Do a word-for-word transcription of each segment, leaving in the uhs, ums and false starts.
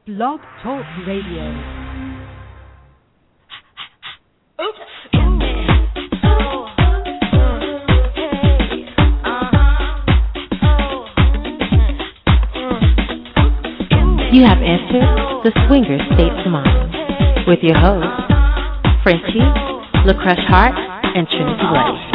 Blog Talk Radio. You have entered the Swinger State of Mind with your hosts, Frenchie, LaCrush Hart, and Trinity Blake.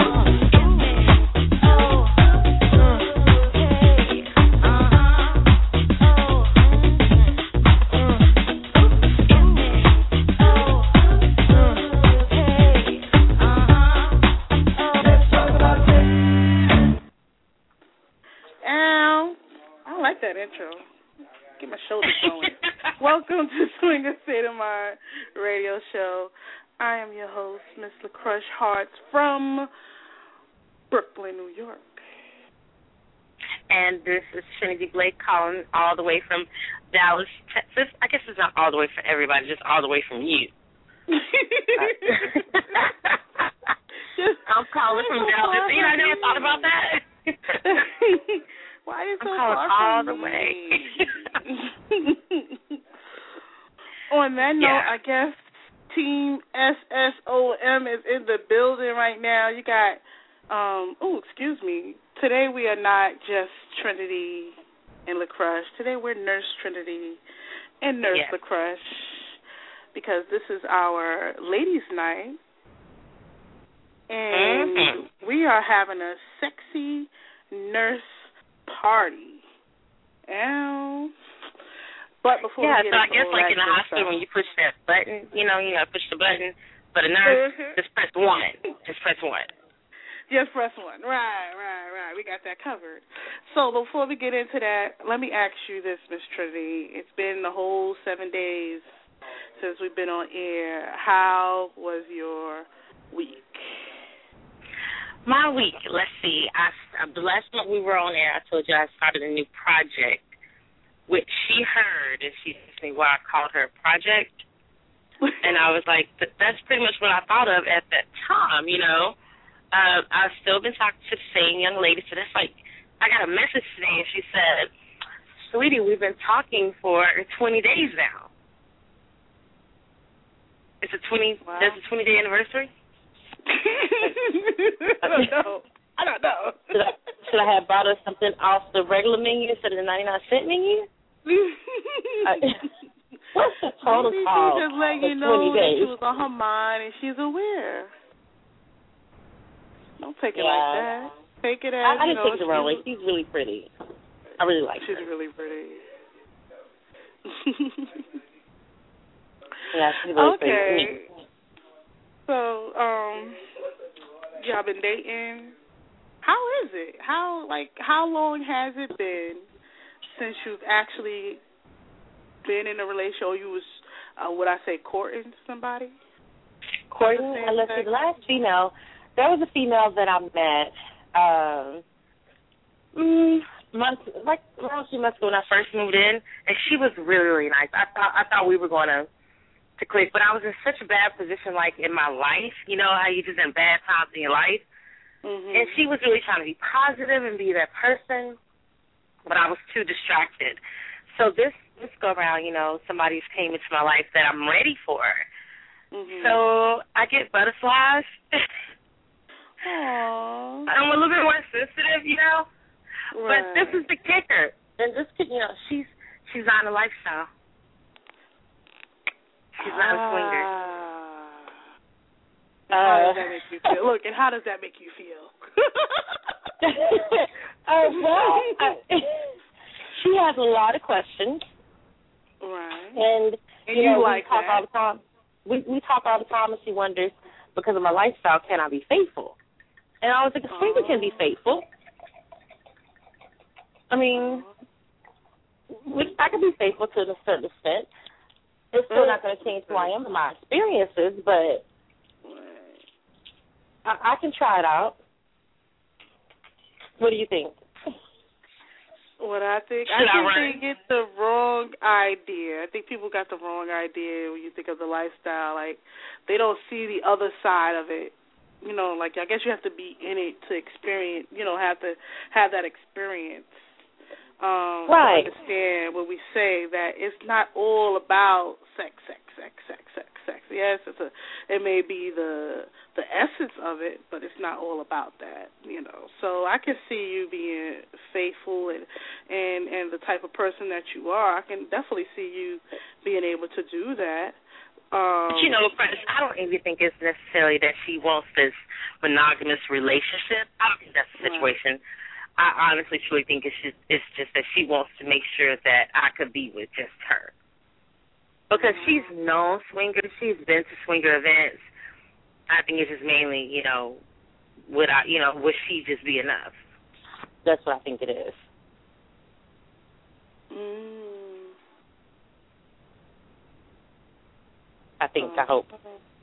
Welcome to Swinger State of Mind radio show. I am your host, Miss LaCrush Hart from Brooklyn, New York. And this is Trinity Blake calling all the way from Dallas, Texas. I guess it's not all the way for everybody, just all the way from you. I'm calling from Dallas. You know, I never thought about that. Why are you so I'm calling far all from the way. On that note, yeah. I guess Team S S O M is in the building right now. You got, um, oh, excuse me. Today we are not just Trinity and LaCrush. Today we're Nurse Trinity and Nurse yes. LaCrush because this is our ladies' night. And mm-hmm. we are having a sexy nurse party. And... But before yeah, we get so I into guess like in the hospital stuff. when you push that button, you know, you know, push the button. But a nurse, mm-hmm. just press one. Just press one. Just press one. Right, right, right. We got that covered. So before we get into that, let me ask you this, Miss Trinity. It's been the whole seven days since we've been on air. How was your week? My week, let's see. I, the last month we were on air, I told you I started a new project, which she heard, and she asked me why I called her a project. And I was like, that's pretty much what I thought of at that time, you know. Uh, I've still been talking to the same young lady, so that's like, I got a message today, and she said, sweetie, we've been talking for twenty days now. It's a twenty, wow. There's a twenty-day anniversary? I don't know. I don't know. Should I, should I have brought us something off the regular menu instead of the ninety-nine cent menu? I, what's the total Maybe cost? She just let you know that she was on her mind and she's aware. Don't take it yeah. like that. Take it as, I, I you didn't know, take it the wrong way. She's really pretty. I really like she's her. She's really pretty. yeah, she's really okay. pretty. Okay. So, um, y'all been dating. How is it? How, like, how long has it been since you've actually been in a relationship, or you was, uh, would I say, courting somebody? Courting? Uh, let's see, the last female, there was a female that I met um, mm, months, like around two months ago when I first moved in, and she was really, really nice. I thought I thought we were going to to click, but I was in such a bad position, like, in my life. You know how you just in bad times in your life? Mm-hmm. And she was really trying to be positive and be that person, but I was too distracted. So this this go around, you know, somebody's came into my life that I'm ready for. Mm-hmm. So I get butterflies. Aww. I'm a little bit more sensitive, you know. Right. But this is the kicker. And this kid, you know, she's she's on a lifestyle. She's not a swinger. Uh, how does that make you feel? Look, and how does that make you feel? uh, well, I, she has a lot of questions. Right. And, and you, you know, like we talk that. all the time. We, we talk all the time, and she wonders, because of my lifestyle, can I be faithful? And I was like, a swinger oh. can be faithful. I mean, we, I can be faithful to a certain extent. It's still not going to change who I am and my experiences, but I, I can try it out. What do you think? What I think? Should I think I they get the wrong idea. I think people got the wrong idea when you think of the lifestyle. Like, they don't see the other side of it. You know, like, I guess you have to be in it to experience, you know, have to have that experience. um, right. to understand when we say that it's not all about sex, sex, sex, sex, sex, sex. Yes, it's a. It may be the the essence of it, but it's not all about that, you know. So I can see you being faithful and and and the type of person that you are. I can definitely see you being able to do that. Um, but you know, I don't even think it's necessarily that she wants this monogamous relationship. I don't think that's the situation. Right. I honestly truly think it's just, it's just that she wants to make sure that I could be with just her. Because mm-hmm. she's known swingers, she's been to swinger events. I think it's just mainly, you know, would I, you know, would she just be enough? That's what I think it is. Mm. I think, I hope.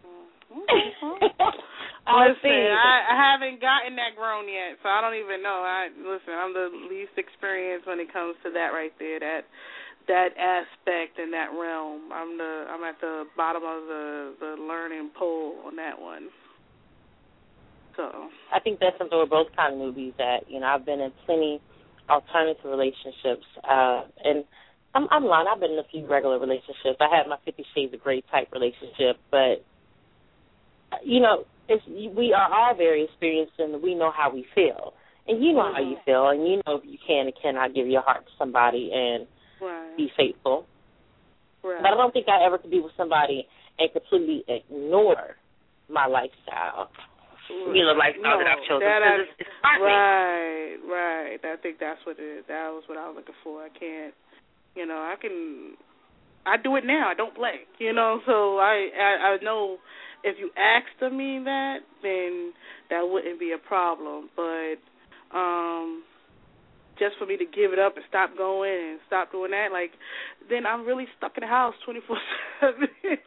Listen, I, I haven't gotten that grown yet, so I don't even know. I listen, I'm the least experienced when it comes to that right there, that that aspect in that realm. I'm the I'm at the bottom of the, the learning pole on that one. So I think that's something we're both kind of newbies at. You know, I've been in plenty alternative relationships, uh, and I'm, I'm lying. I've been in a few regular relationships. I had my Fifty Shades of Grey type relationship, but you know, it's, we are all very experienced, and we know how we feel. And you know mm-hmm. how you feel, and you know if you can and cannot give your heart to somebody and right. be faithful. Right. But I don't think I ever could be with somebody and completely ignore my lifestyle. Right. You know, lifestyle no, that I've chosen. That I, it's, it's hard right, right. I think that's what it is. That was what I was looking for. I can't, you know, I can, I do it now. I don't play, you know, so I, I, I know if you asked of me that, then that wouldn't be a problem. But um, just for me to give it up and stop going and stop doing that, like, then I'm really stuck in the house twenty-four seven.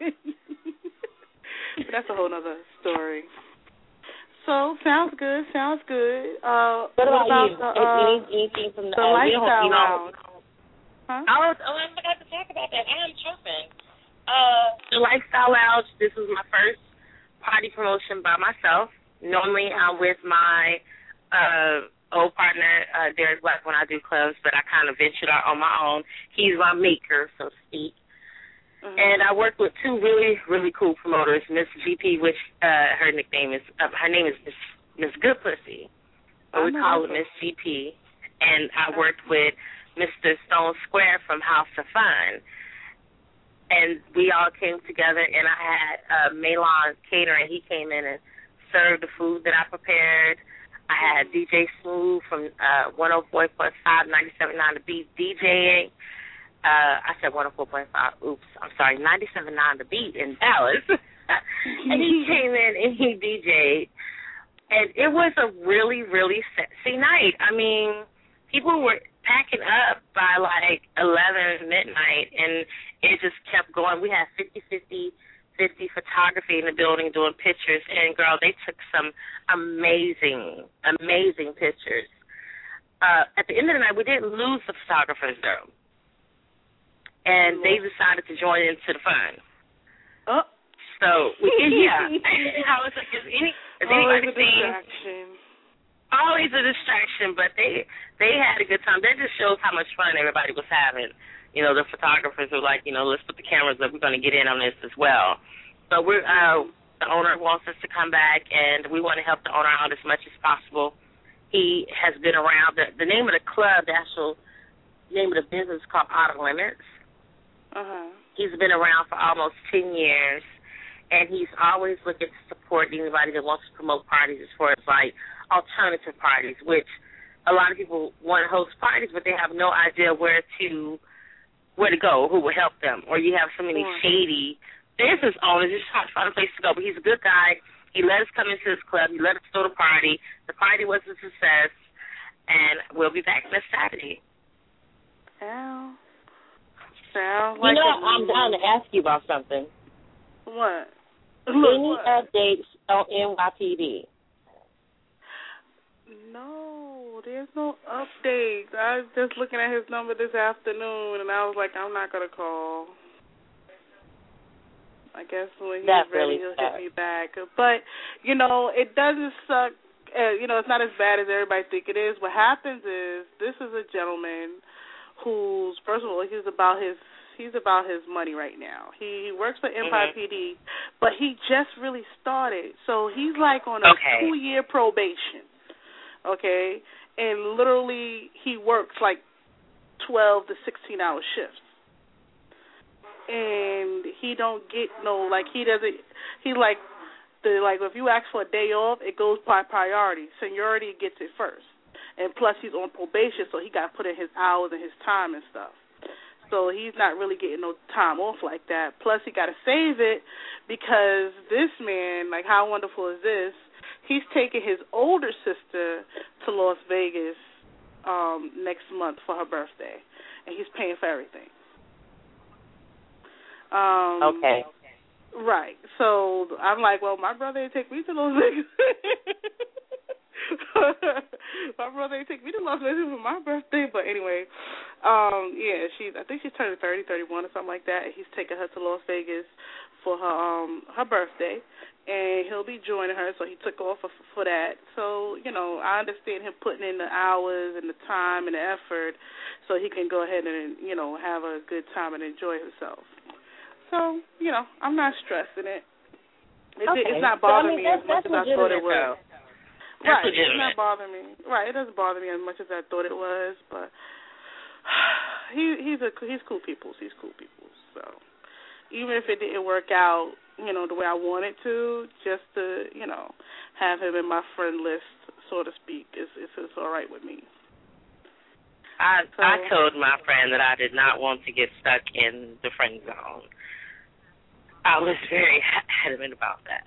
But that's a whole other story. So, sounds good, sounds good. Uh, what about, what about you? The, uh, Anything from the, the uh, lifestyle you know, lounge? Huh? I was, oh, I forgot to talk about that. I'm tripping. Uh, the Lifestyle Lounge, this was my first party promotion by myself. Normally I'm with my uh, old partner, uh, Derek Black, when I do clubs, but I kind of ventured out on my own. He's my maker, so to speak. Mm-hmm. And I work with two really, really cool promoters, Miss G P, which uh, her nickname is, uh, her name is Miss, Miss Good Pussy, but we call her Miss G P. And I worked with Mister Stone Square from House of Fun. And we all came together, and I had uh, Malon Catering. He came in and served the food that I prepared. I had D J Smooth from uh, one oh four point five, ninety-seven point nine The Beat DJing. Uh, I said one oh four point five. Oops, I'm sorry, ninety-seven point nine The Beat in Dallas. And he came in and he DJed. And it was a really, really sexy night. I mean, people were packing up by like eleven midnight, and it just kept going. We had fifty, fifty, fifty photography in the building doing pictures, and girl, they took some amazing, amazing pictures. Uh, at the end of the night, we didn't lose the photographers though, and they decided to join into the fun. Oh, so we, yeah, I was like, is any, is anybody seen? Always a distraction, but they they had a good time. That just shows how much fun everybody was having. You know, the photographers were like, you know, let's put the cameras up. We're going to get in on this as well. So we're uh, the owner wants us to come back, and we want to help the owner out as much as possible. He has been around. The, the name of the club, the actual name of the business is called Outer Limits. Uh-huh. He's been around for almost ten years, and he's always looking to support anybody that wants to promote parties as far as, like, alternative parties, which a lot of people want to host parties, but they have no idea where to where to go, who will help them. Or you have so many shady business owners just trying to find a place to go. But he's a good guy. He let us come into his club. He let us throw the party. The party was a success, and we'll be back next Saturday. Sound, sound you like know, I'm down to ask you about something. What? Any what? updates on N Y P D? No, there's no updates. I was just looking at his number this afternoon, and I was like, I'm not going to call. I guess when he's That's ready, really he'll sad. hit me back. But, you know, it doesn't suck. Uh, you know, it's not as bad as everybody think it is. What happens is this is a gentleman who's, first of all, he's about his he's about his money right now. He, he works for Empire mm-hmm. P D, but he just really started, so he's like on a okay. two-year probation. Okay, and literally he works like twelve to sixteen hour shifts. And he don't get no, like, he doesn't, he like, the like, if you ask for a day off, it goes by priority. Seniority gets it first. And plus he's on probation, so he got to put in his hours and his time and stuff. So he's not really getting no time off like that. Plus he got to save it because this man, like, how wonderful is this? He's taking his older sister to Las Vegas um, next month for her birthday. And he's paying for everything. Um, okay. Right. So I'm like, well, my brother ain't take me to Las Vegas. My brother ain't take me to Las Vegas for my birthday. But anyway, um, yeah, she. I think she's turning thirty, thirty-one or something like that. And he's taking her to Las Vegas for her um her birthday, and he'll be joining her. So he took off for, for that. So you know, I understand him putting in the hours and the time and the effort, so he can go ahead and you know have a good time and enjoy himself. So, you know, I'm not stressing it. It okay. It's not bothering so, I mean, me as much as I thought it was. That's right, legitimate. It's not bothering me. Right, it doesn't bother me as much as I thought it was, but he he's a he's cool peoples. He's cool peoples. So even if it didn't work out, you know, the way I wanted to, just to, you know, have him in my friend list, so to speak, is is it's all right with me. I so, I told my friend that I did not want to get stuck in the friend zone. I was very adamant about that.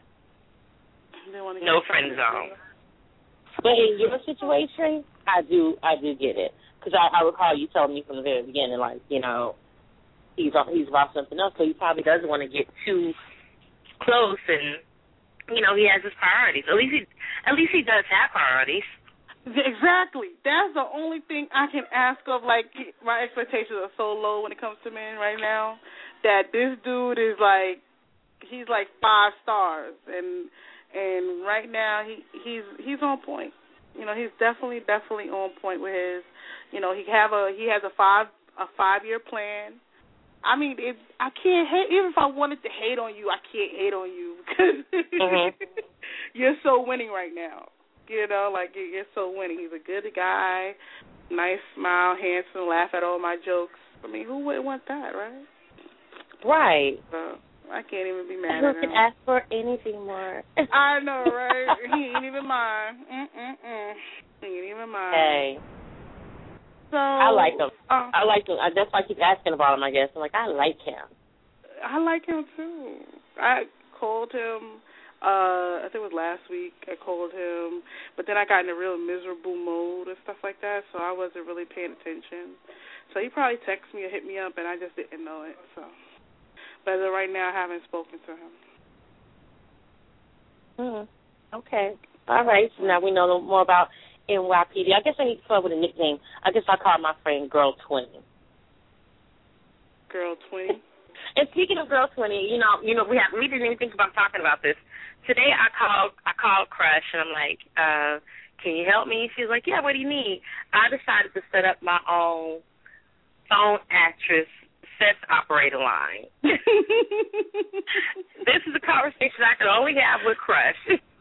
No friend zone. But in your situation, I do, I do get it, because I, I recall you told me from the very beginning, like, you know, he's he's about something else, so he probably doesn't want to get too close, and you know, he has his priorities. At least he, at least he does have priorities. Exactly. That's the only thing I can ask of. Like, my expectations are so low when it comes to men right now that this dude is like, he's like five stars, and and right now he he's he's on point. You know, he's definitely definitely on point with his. You know, he have a he has a five a five year plan. I mean, it, I can't hate. Even if I wanted to hate on you, I can't hate on you because mm-hmm. you're so winning right now. You know, like, you're so winning. He's a good guy, nice smile, handsome, laugh at all my jokes. I mean, who wouldn't want that, right? Right. So I can't even be mad Who at him. can ask for anything more? I know, right? He ain't even mine. Mm-mm-mm. He ain't even mine. Hey. So I like him. Uh, I like him. I, that's why I keep asking about him, I guess. I'm like, I like him. I like him, too. I called him. Uh, I think it was last week I called him, but then I got in a real miserable mode and stuff like that, so I wasn't really paying attention. So he probably texted me or hit me up, and I just didn't know it. So, but as of right now, I haven't spoken to him. Hmm. Okay. All right. So now we know more about N Y P D. I guess I need to come up with a nickname. I guess I'll call my friend Girl twenty. Girl twenty. And speaking of Girl twenty, you know, you know, we have we didn't even think about talking about this. Today I called I called Crush and I'm like, uh, can you help me? She's like, yeah, what do you need? I decided to set up my own phone actress sex operator line. This is a conversation I could only have with Crush.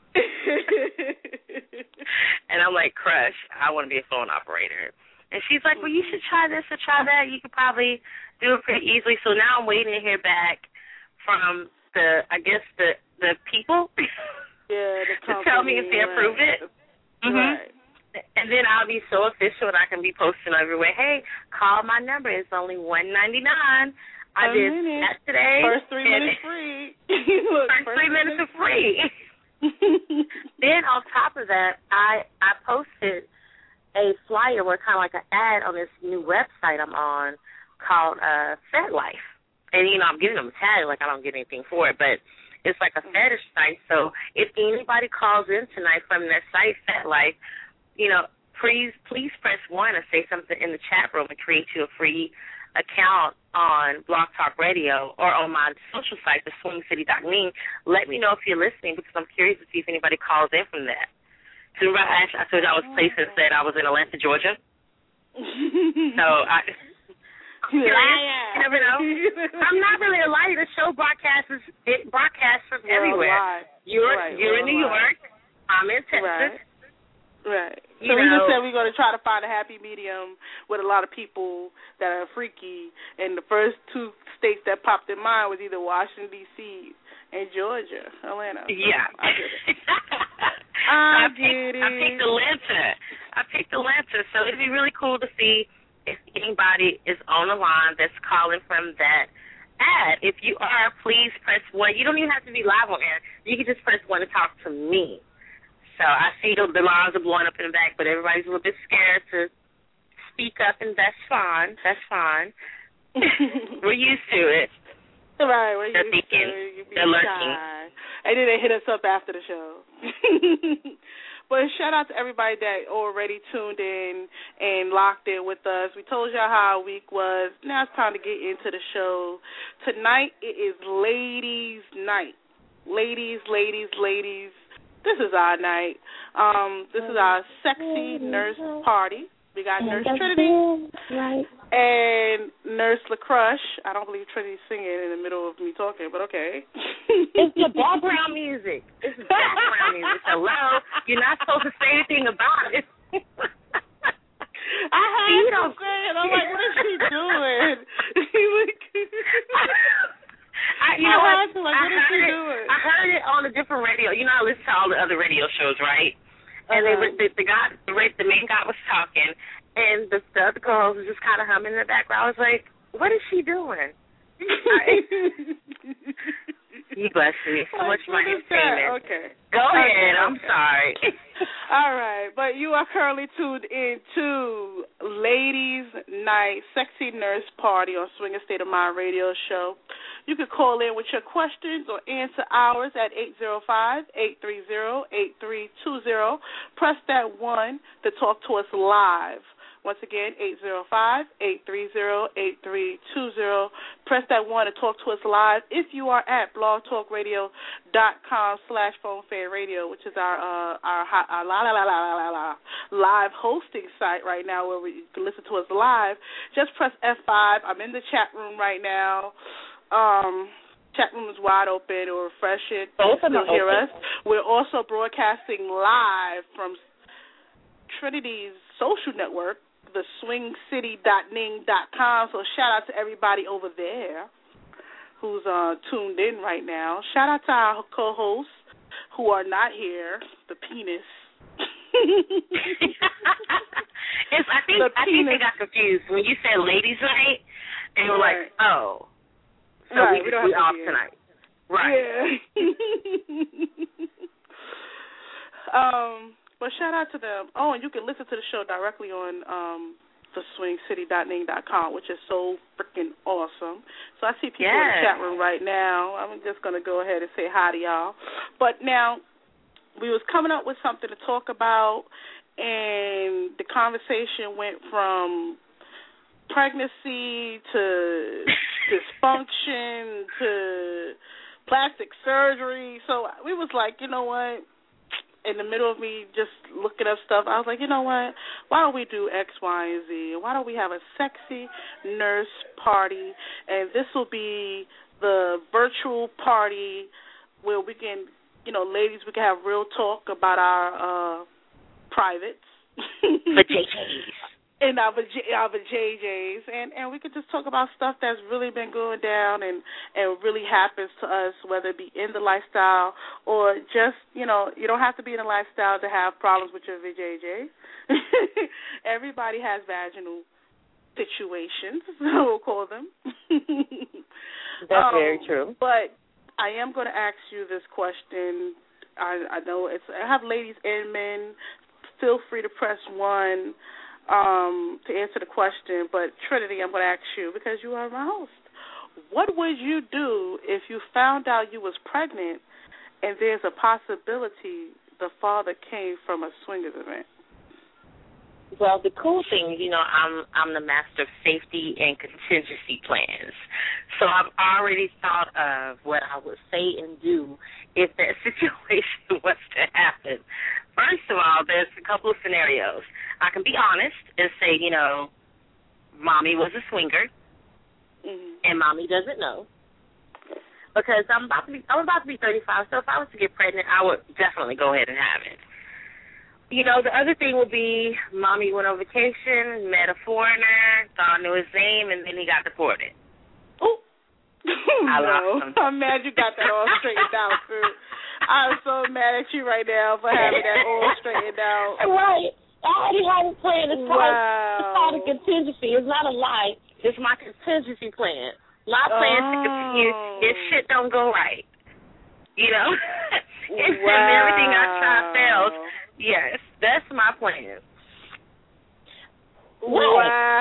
And I'm like, Crush, I want to be a phone operator. And she's like, well, you should try this or try that. You could probably do it pretty easily. So now I'm waiting to hear back from the, I guess, the the people yeah, the to tell me if they approved right. it. Mm-hmm. Right. And then I'll be so official and I can be posting everywhere, hey, call my number. It's only one ninety-nine. I A did minute. that today. First three minutes free. Look, first, first three minutes are free. Then on top of that, I I posted a flyer with kind of like an ad on this new website I'm on called uh, FetLife. And, you know, I'm giving them a tag, like I don't get anything for it, but it's like a fetish site. So if anybody calls in tonight from that site, FetLife, you know, please please press one and say something in the chat room and create you a free account on Blog Talk Radio or on my social site, the swing city dot me. Let me know if you're listening because I'm curious to see if anybody calls in from that. Remember, I told you I was placed and said I was in Atlanta, Georgia. So I Liar. You never know. I'm not really a liar. The show broadcasts it broadcasts from You're everywhere. You're right, you're in New York. I'm in Texas. Right. Right. You so we know, just said we're going to try to find a happy medium with a lot of people that are freaky, and the first two states that popped in mind was either Washington, D C and Georgia, Atlanta. So yeah. I get it. I, I picked, get it. I picked Atlanta. I picked Atlanta, so it'd be really cool to see if anybody is on the line that's calling from that ad. If you are, please press one. You don't even have to be live on air. You can just press one to talk to me. So I see the, the lines are blowing up in the back, but everybody's a little bit scared to speak up, and that's fine. That's fine. We're used to it. Right, we're they're used thinking, to it. they're lurking. And then they hit us up after the show. But shout out to everybody that already tuned in and locked in with us. We told y'all how our week was. Now it's time to get into the show. Tonight it is ladies' night. Ladies, ladies, ladies. This is our night. Um, this is our sexy nurse party. We got Nurse Trinity right. and Nurse LaCrush. I don't believe Trinity's singing in the middle of me talking, but okay. It's the background music. It's the background music. Hello? You're not supposed to say anything about it. I heard you say it. I'm like, what is she doing? I, you know I what? Like, what I, is she heard it, doing? I heard it on a different radio. You know, I listen to all the other radio shows, right? And uh-huh. they were, the, the guy, the, the main guy was talking, and the, the other girls was just kind of humming in the background. I was like, what is she doing? You bless me. So much for my entertainment. Okay. Go okay, ahead. okay. I'm sorry. All right. But you are currently tuned in to Ladies Night Sexy Nurse Party on Swinger State of Mind radio show. You can call in with your questions or answer ours at eight zero five, eight three zero, eight three two zero. Press that one to talk to us live. Once again, eight zero five, eight three zero, eight three two zero. Press that one to talk to us live if you are at blogtalkradio.com slash phonefanradio, which is our uh, our, our la, la, la, la, la, la, live hosting site right now where we can listen to us live. Just press F five. I'm in the chat room right now. Um, chat room is wide open. Or refresh it. You can still hear us. We're also broadcasting live from Trinity's social network, the swing city dot ning dot com. So shout out to everybody over there who's uh, tuned in right now. Shout out to our co-hosts who are not here, the penis. it's, I think the I think they got confused when you said ladies' night. They were right. like, oh, so right. we, we, don't we have off to tonight, right? Yeah. um. But shout out to them. Oh, and you can listen to the show directly on um, the swing city dot ning dot com, which is so freaking awesome. So I see people yes. in the chat room right now. I'm just going to go ahead and say hi to y'all. But now we was coming up with something to talk about, and the conversation went from pregnancy to dysfunction to plastic surgery. So we was like, you know what? In the middle of me just looking up stuff, I was like, you know what? Why don't we do X, Y, and Z? Why don't we have a sexy nurse party? And this will be the virtual party where we can, you know, ladies, we can have real talk about our uh, privates. The J Js. And our, our J Js, and, and we could just talk about stuff that's really been going down and, and really happens to us, whether it be in the lifestyle or just, you know, you don't have to be in a lifestyle to have problems with your V J Js. Everybody has vaginal situations, we'll call them. That's um, very true. But I am going to ask you this question. I, I know it's, I have ladies and men. Feel free to press one. Um, to answer the question, but Trinity, I'm going to ask you because you are my host. What would you do if you found out you was pregnant and there's a possibility the father came from a swingers event? Well, the cool thing, you know, I'm I'm the master of safety and contingency plans. So I've already thought of what I would say and do if that situation was to happen. First of all, there's a couple of scenarios. I can be honest and say, you know, mommy was a swinger, Mm-hmm. and mommy doesn't know. Because I'm about to be, I'm about to be thirty-five, so if I was to get pregnant, I would definitely go ahead and have it. You know, the other thing would be mommy went on vacation, met a foreigner, thought I knew his name, and then he got deported. Oh, I no. I'm mad you got that all straightened out, too. I'm so mad at you right now for having that all straightened out. Right. I already had a plan. It's called, wow. it's called a contingency. It's not a lie. It's my contingency plan. My plan oh. to continue if shit don't go right. You know? if wow. everything I try fails, yes, that's my plan. Wow.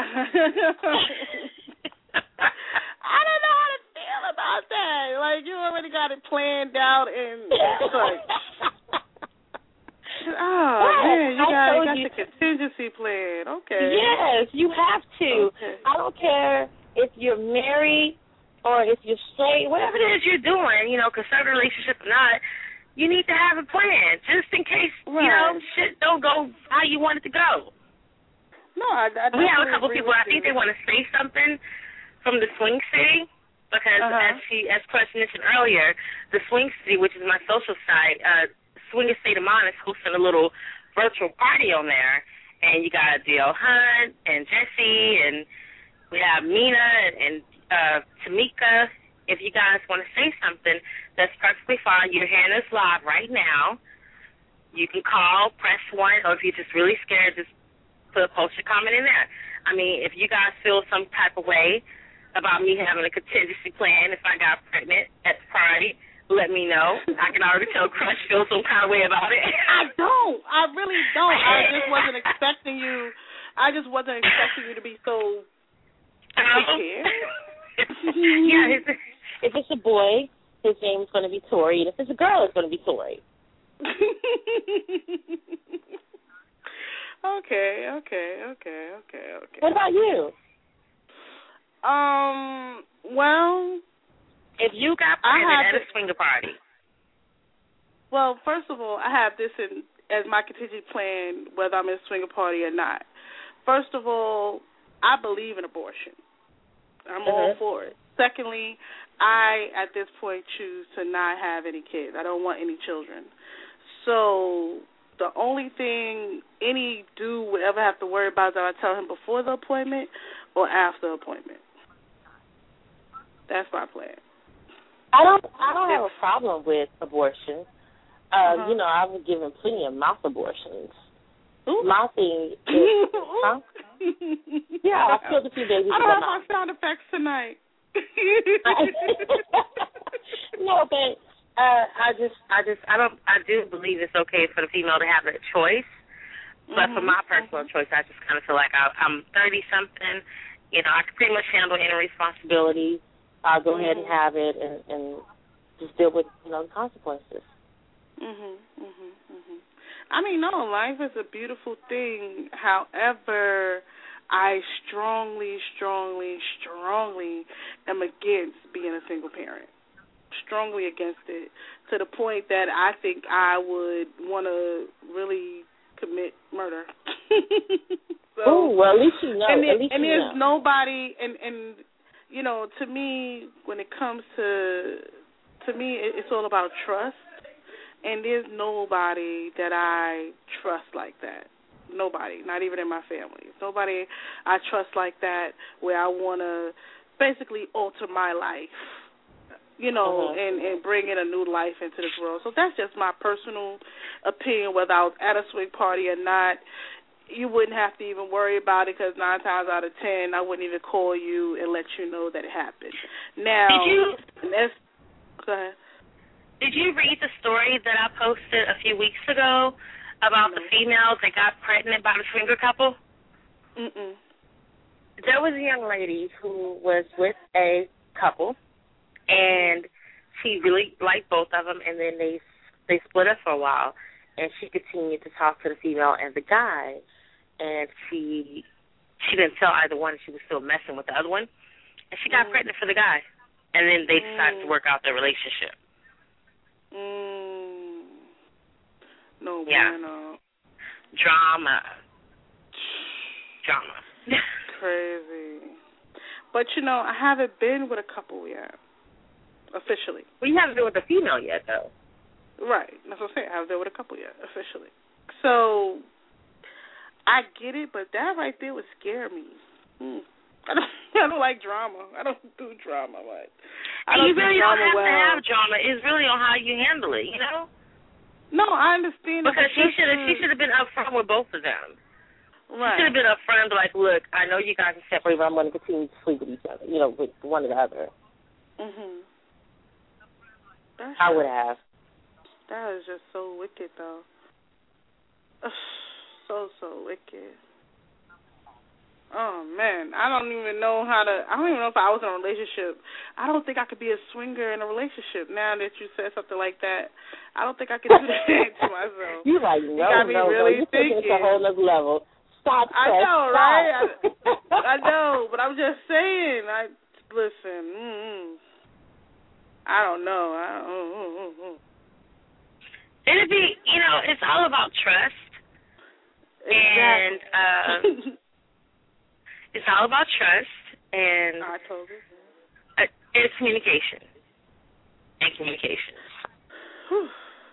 I don't know how to feel about that. Like, you already got it planned out and it's like, oh, right. man, you got, you got you. the contingency plan. Okay. Yes, you have to. Okay. I don't care if you're married or if you're straight, whatever it is you're doing, you know, conservative relationship or not, you need to have a plan just in case, right. you know, shit don't go how you want it to go. No, I, I We have a couple people, I think they want to say something from the Swing City because, uh-huh. as she, as Chris mentioned earlier, the Swing City, which is my social site, uh, Swinger State of Mind is hosting a little virtual party on there. And you got D L Hunt and Jesse, and we have Mina and, and uh, Tamika. If you guys want to say something, that's perfectly fine. You're hearing us live right now. You can call, press one, or if you're just really scared, just put a post your comment in there. I mean, if you guys feel some type of way about me having a contingency plan if I got pregnant at the party, let me know. I can already tell Crush feels some kind of way about it. I don't. I really don't. I just wasn't expecting you. I just wasn't expecting you to be so prepared. Yeah, if, if it's a boy, his name is going to be Tori, and if it's a girl, it's going to be Tori. Okay, okay, okay, okay, okay. What about you? Um, well... If you got pregnant at a swinger party. Well, first of all, I have this in, as my contingency plan, whether I'm in a swinger party or not. First of all, I believe in abortion. I'm uh-huh. all for it. Secondly, I, at this point, choose to not have any kids. I don't want any children. So the only thing any dude would ever have to worry about is that I tell him before the appointment or after the appointment. That's my plan. I don't. I don't have a problem with abortion. Uh, uh-huh. You know, I was given plenty of mouth abortions. Ooh. My thing is, huh? Yeah, I killed a few babies. I don't have my sound effects tonight. No, but uh, I just, I just, I don't, I do believe it's okay for the female to have that choice. But mm-hmm. for my personal mm-hmm. choice, I just kind of feel like I, I'm thirty something. You know, I can pretty much handle any responsibility. I'll go mm-hmm. ahead and have it and, and just deal with, you know, the consequences. Mhm, mhm, mhm. I mean, no, life is a beautiful thing. However, I strongly, strongly, strongly am against being a single parent. Strongly against it, to the point that I think I would want to really commit murder. So, oh, well, at least you know. And, there, at least and you there's know. nobody, and, and you know, to me, when it comes to, to me, it's all about trust. And there's nobody that I trust like that. Nobody, not even in my family. Nobody I trust like that where I want to basically alter my life, you know, uh-huh. and, and bring in a new life into this world. So that's just my personal opinion, whether I was at a swing party or not. You wouldn't have to even worry about it because nine times out of ten, I wouldn't even call you and let you know that it happened. Now, did you, that's, go ahead. Did you read the story that I posted a few weeks ago about mm-hmm. the females that got pregnant by the swinger couple? Mm-mm. There was a young lady who was with a couple, and she really liked both of them, and then they they split up for a while, and she continued to talk to the female and the guy. And she she didn't tell either one she was still messing with the other one. And she got mm. pregnant for the guy. And then they decided mm. to work out their relationship. Mm. No, yeah. bueno. Drama. Drama. Crazy. But, you know, I haven't been with a couple yet, officially. Well, you haven't been with a female yet, though. Right. That's what I'm saying. I haven't been with a couple yet, officially. So I get it, but that right there would scare me. Hmm. I don't, I don't like drama. I don't do drama. But I don't you really do don't drama have well. to have drama. It's really on how you handle it, you know? No, I understand. Because she should have she should have been upfront with both of them. Right. She should have been upfront and be like, look, I know you guys are separated, but I'm going to continue to sleep with each other, you know, with one or the other. Mhm. That's I would have. That is just so wicked, though. So, so wicked. Oh, man. I don't even know how to... I don't even know if I was in a relationship. I don't think I could be a swinger in a relationship. Now that you said something like that, I don't think I could do that to myself. You like, no, you got me no, really no. You're thinking. taking it to a whole other level. Stop, I Chris, know, stop. right? I, I know, but I'm just saying. I Listen, mm-mm. I don't know. I don't, mm-mm. It'd be, you know, it's all about trust. Exactly. And uh, it's all about trust and, I told you. uh, and communication. And communication. Whew.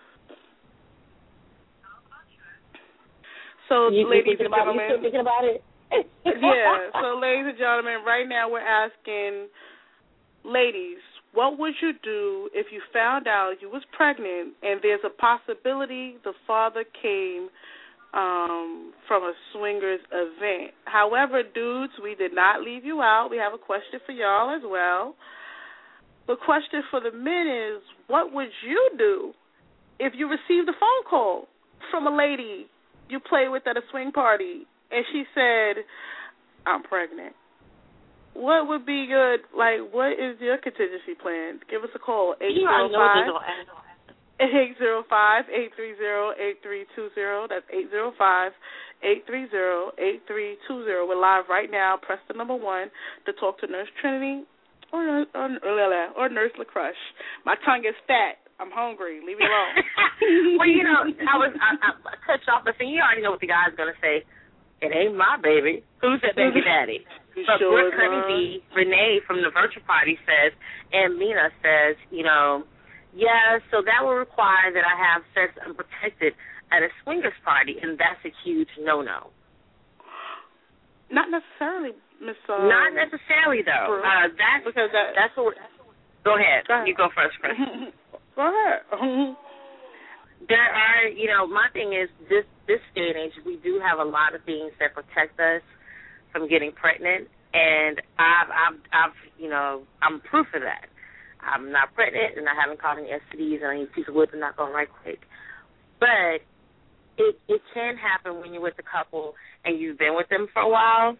So, you, ladies you and about, gentlemen. You still thinking about it? Yeah. So, ladies and gentlemen, right now we're asking, ladies, what would you do if you found out you was pregnant and there's a possibility the father came um, from a swingers event? However, dudes, we did not leave you out. We have a question for y'all as well. The question for the men is, what would you do if you received a phone call from a lady you played with at a swing party and she said, I'm pregnant? What would be your, like, what is your contingency plan? Give us a call, eight zero five, eight zero five, eight three zero, eight three two zero. That's eight zero five, eight three zero, eight three two zero. We're live right now. Press the number one to talk to Nurse Trinity or, or, or Nurse LaCrush. My tongue is fat. I'm hungry. Leave me alone. Well, you know, I was I, I cut you off, but you already know what the guy's going to say. It ain't my baby. Who's that baby daddy? But sure Brooke Honeybee, Renee from the virtual party says, and Mina says, you know, yeah, so that will require that I have sex unprotected at a swingers party, and that's a huge no-no. Not necessarily, Miss. Uh, Not necessarily, though. Uh, that's because that, that's what. Go ahead. Go ahead. You go first, Chris. Go ahead. There are, you know, my thing is this this day and age, we do have a lot of things that protect us from getting pregnant, and I've, I've, I've, you know, I'm proof of that. I'm not pregnant, and I haven't caught any S T Ds, and I need a piece of wood to knock on right quick. But it it can happen when you're with a couple and you've been with them for a while,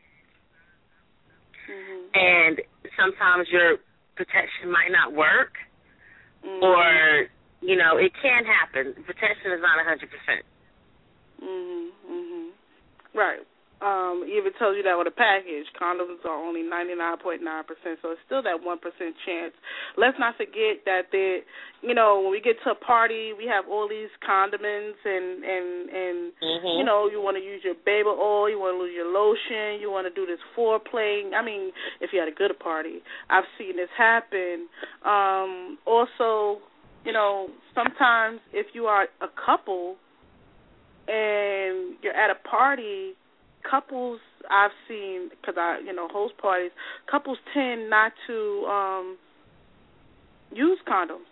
mm-hmm. and sometimes your protection might not work, mm-hmm. or, you know, it can happen. Protection is not one hundred percent. Mhm, mhm. Right. Um, it even tells you that with a package. Condoms are only ninety-nine point nine percent, so it's still that one percent chance. Let's not forget that, they, you know, when we get to a party, we have all these condiments and, and, and mm-hmm. you know, you want to use your baby oil, you want to use your lotion, you want to do this foreplay. I mean, if you had a good party. I've seen this happen. Um, also, you know, sometimes if you are a couple and you're at a party, couples I've seen, because I, you know, host parties, couples tend not to um, use condoms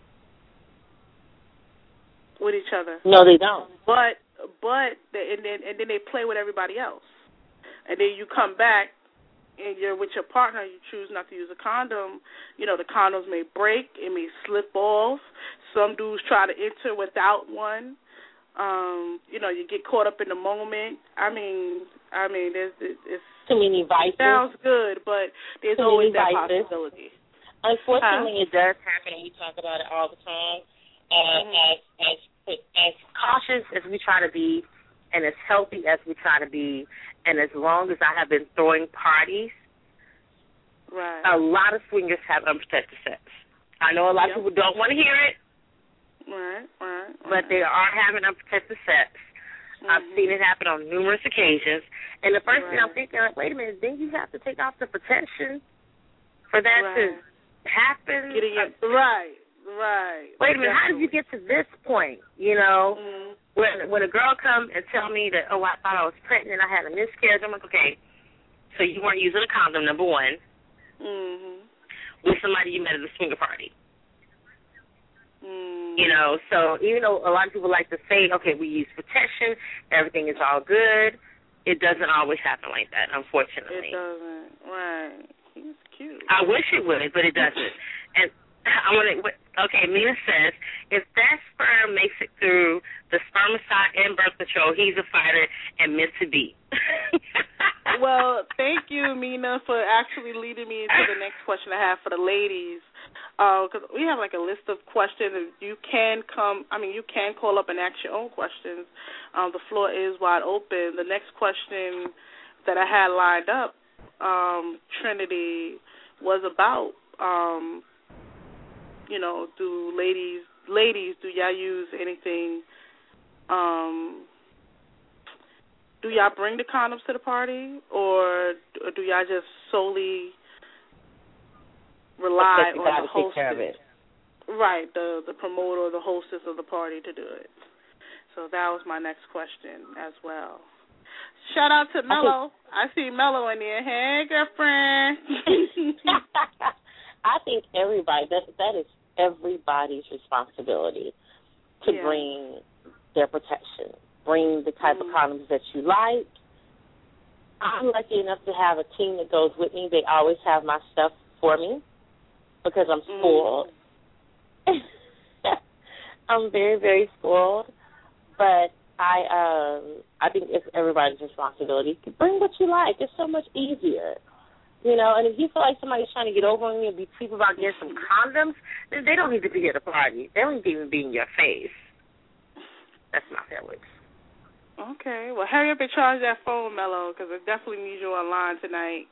with each other. No, they don't. But but they, and then and then they play with everybody else, and then you come back and you're with your partner. You choose not to use a condom. You know, the condoms may break, it may slip off. Some dudes try to enter without one. Um, you know, you get caught up in the moment. I mean, I mean, there's it's too many vices. It sounds good, but there's too always that vices. possibility. Unfortunately, huh? it does happen, and we talk about it all the time. Uh, mm-hmm. As as as cautious as we try to be, and as healthy as we try to be, and as long as I have been throwing parties, right. a lot of swingers have unprotected sex. I know a lot yep. of people don't want to hear it. Right, right, right. But they are having unprotected sex. Mm-hmm. I've seen it happen on numerous occasions. And the first right. thing I'm thinking, like, wait a minute, didn't you have to take off the protection for that right. to happen? Getting it, right, right. Wait a minute, Definitely. How did you get to this point? You know, mm-hmm. when when a girl comes and tell me that, oh, I thought I was pregnant, I had a miscarriage, I'm like, okay, so you weren't using a condom, number one, mm-hmm. with somebody you met at a swinger party. Mm. You know, so even though a lot of people like to say, okay, we use protection, everything is all good, it doesn't always happen like that, unfortunately. It doesn't, right. He's cute. I wish it would, but it doesn't. And I want to, okay, Mina says, if that sperm makes it through the spermicide and birth control, he's a fighter and meant to be. Well, thank you, Mina, for actually leading me into the next question I have for the ladies. Because uh, we have like a list of questions. You can come, I mean, you can call up and ask your own questions. Um, the floor is wide open. The next question that I had lined up, um, Trinity, was about, um, you know, do ladies, ladies, do y'all use anything, um, do y'all bring the condoms to the party, or, or do y'all just solely rely on the hostess, right? The the promoter or the hostess of the party to do it. So that was my next question as well. Shout out to Mello. I, I see Mello in there. Hey, girlfriend. I think everybody that that is everybody's responsibility to yeah. bring their protection, bring the type mm. of condoms that you like. I'm lucky enough to have a team that goes with me. They always have my stuff for me. Because I'm spoiled. Mm. I'm very, very spoiled. But I um, I think it's everybody's responsibility to bring what you like. It's so much easier. You know, and if you feel like somebody's trying to get over on you and be cheap about getting some condoms, then they don't need to be at a party. They don't need to even be in your face. That's not how it works. Okay. Well, hurry up and charge that phone, Mello, because I definitely need you online tonight.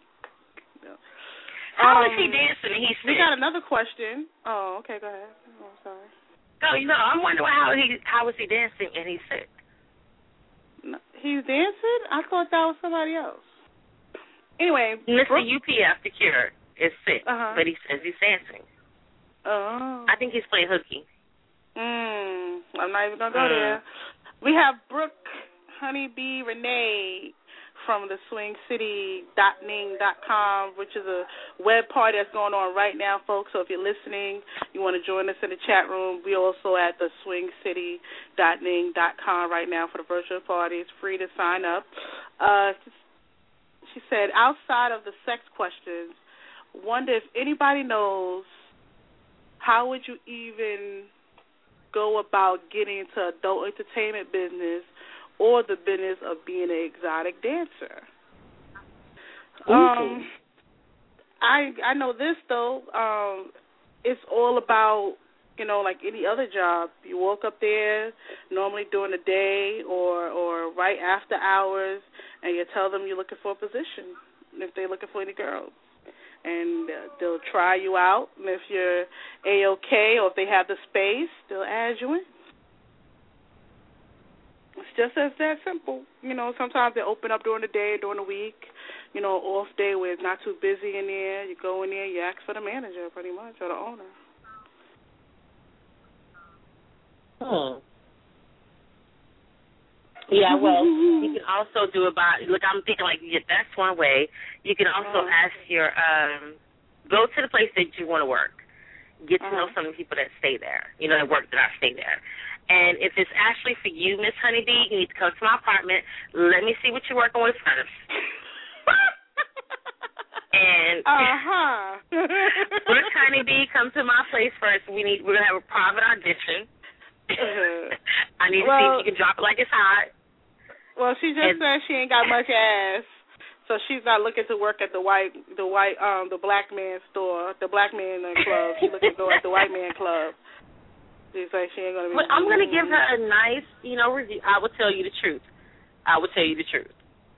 How um, was he dancing? And he we got another question. Oh, okay, go ahead. Oh, sorry. No, you know, I'm wondering how he how was he dancing and he's sick. No, he's dancing? I thought that was somebody else. Anyway, Mister U P F, the cure, is sick, uh-huh. but he says he's dancing. Oh. I think he's playing hooky. Mm, I'm not even gonna go mm. there. We have Brooke Honeybee Renee from the swing city dot ning dot com, which is a web party that's going on right now, folks. So if you're listening, you want to join us in the chat room, we're also at the swing city dot ning dot com right now for the virtual party. It's free to sign up. Uh, she said, outside of the sex questions, wonder if anybody knows how would you even go about getting into adult entertainment business or the business of being an exotic dancer. Um, I I know this, though. Um, it's all about, you know, like any other job. You walk up there normally during the day or, or right after hours, and you tell them you're looking for a position, if they're looking for any girls. And uh, they'll try you out, and if you're A-okay or if they have the space, they'll add you in. It's just as that simple. You know, sometimes they open up during the day, during the week, you know, off day where it's not too busy in there. You go in there, you ask for the manager pretty much, or the owner. Hmm. Yeah, well, you can also do about, look, I'm thinking like, yeah, that's one way. You can also uh-huh. ask your, um, go to the place that you want to work. Get to uh-huh. know some of the people that stay there, you know, that work that I stay there. And if it's actually for you, Miss Honeybee, you need to come to my apartment. Let me see what you're working with first. And uh-huh. Miss Honeybee, come to my place first. We need, we're gonna have a private audition. Uh-huh. I need to well, see if you can drop it like it's hot. Well, she just and, said she ain't got much ass, so she's not looking to work at the white, the white, um, the black man store, the black man club. She's looking to go at the white man club. She's like she ain't gonna be. But I'm gonna give her a nice, you know, review. I will tell you the truth. I will tell you the truth.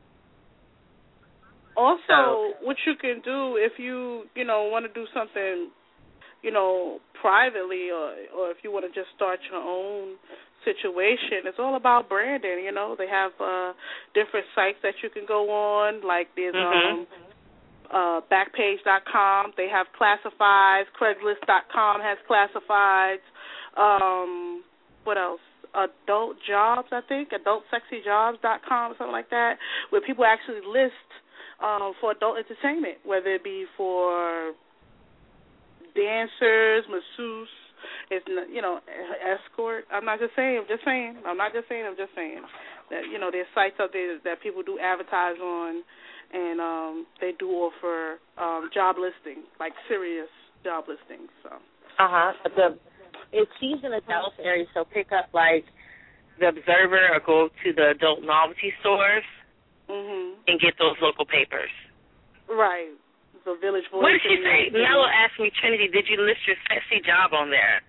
Also, so, what you can do if you, you know, want to do something, you know, privately, or or if you want to just start your own situation. It's all about branding, you know. They have uh, different sites that you can go on, like there's mm-hmm. um, uh, Backpage dot com. They have classifieds. Craigslist dot com has classifieds. Um, what else? Adult Jobs, I think. Adult Sexy Jobs dot com, something like that, where people actually list um, for adult entertainment, whether it be for dancers, masseuse, it's, you know, escort. I'm not just saying. I'm just saying. I'm not just saying. I'm just saying that, you know, there's sites out there that people do advertise on, and um, they do offer um, job listings, like serious job listings. So. Uh huh. The it's season adult area, so pick up like the Observer or go to the adult novelty stores mm-hmm. and get those local papers. Right. The Village Voice. What did she say? Mello asked me, Trinity, did you list your sexy job on there?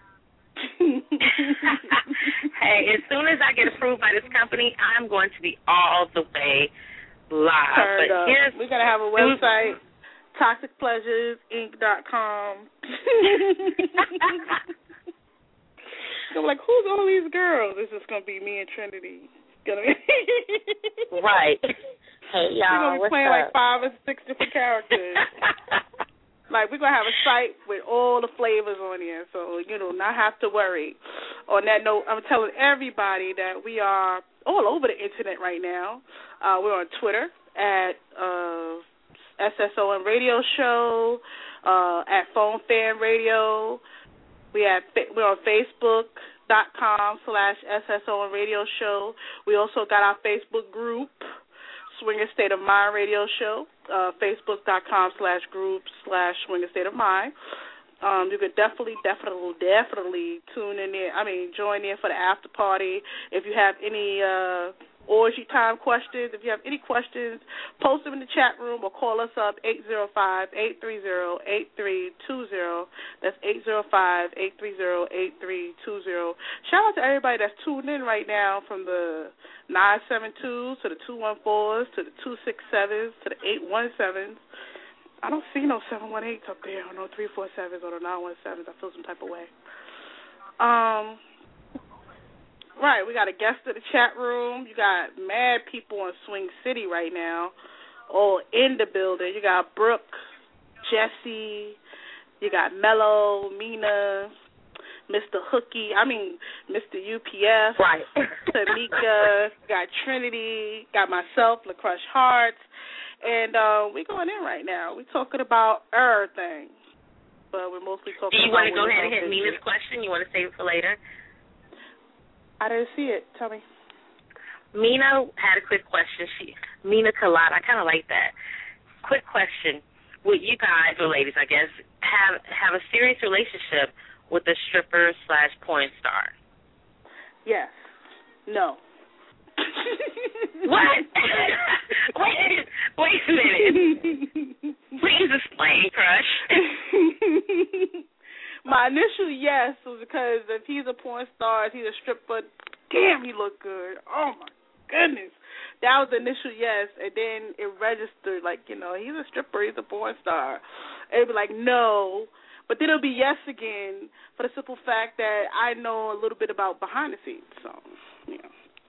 Hey, as soon as I get approved by this company, I'm going to be all the way live. Turned but up. here's we gotta have a website, toxic pleasures inc dot com. I'm like, who's all these girls? This is gonna be me and Trinity. Gonna be right. Hey y'all, we're gonna be playing up? like five or six different characters. Like, we're going to have a site with all the flavors on here, so, you know, not have to worry. On that note, I'm telling everybody that we are all over the Internet right now. Uh, we're on Twitter at uh, S S O N Radio Show, uh, at Phone Fan Radio. We have, we're on Facebook.com slash SSON Radio Show. We also got our Facebook group, Swinger State of Mind Radio Show, uh, Facebook.com slash group slash Swinger State of Mind. Um, you could definitely, definitely, definitely tune in there. I mean, join in for the after party. If you have any uh, orgy time questions, if you have any questions, post them in the chat room or call us up, eight zero five, eight three zero, eight three two zero. That's eight zero five, eight three zero, eight three two zero. Shout out to everybody that's tuned in right now, from the nine seven twos to the two one fours to the two six sevens to the eight one sevens. I don't see no seven one eights up there, or no three four sevens, or the nine one sevens. I feel some type of way. Um, right, we got a guest in the chat room. You got mad people in Swing City right now, all in the building. You got Brooke, Jesse, you got Mello, Mina, Mister Hookie, I mean, Mister U P F, right. Tamika, got Trinity, got myself, LaCrush Hearts, and uh, we going in right now. We're talking about everything, but we're mostly talking about... Do you want to go ahead and hit Mina's question? You want to save it for later? I didn't see it. Tell me. Mina had a quick question. She Mina Kalata, I kind of like that. Quick question. Would you guys, or ladies, I guess, have have a serious relationship with a stripper slash porn star? Yes. No. What? wait, wait a minute. Please explain, Crush. My initial yes was because if he's a porn star, if he's a stripper, damn, he looked good. Oh, my goodness. That was the initial yes, and then it registered, like, you know, he's a stripper, he's a porn star. It'd be like, no. But then it'll be yes again for the simple fact that I know a little bit about behind the scenes. So, yeah.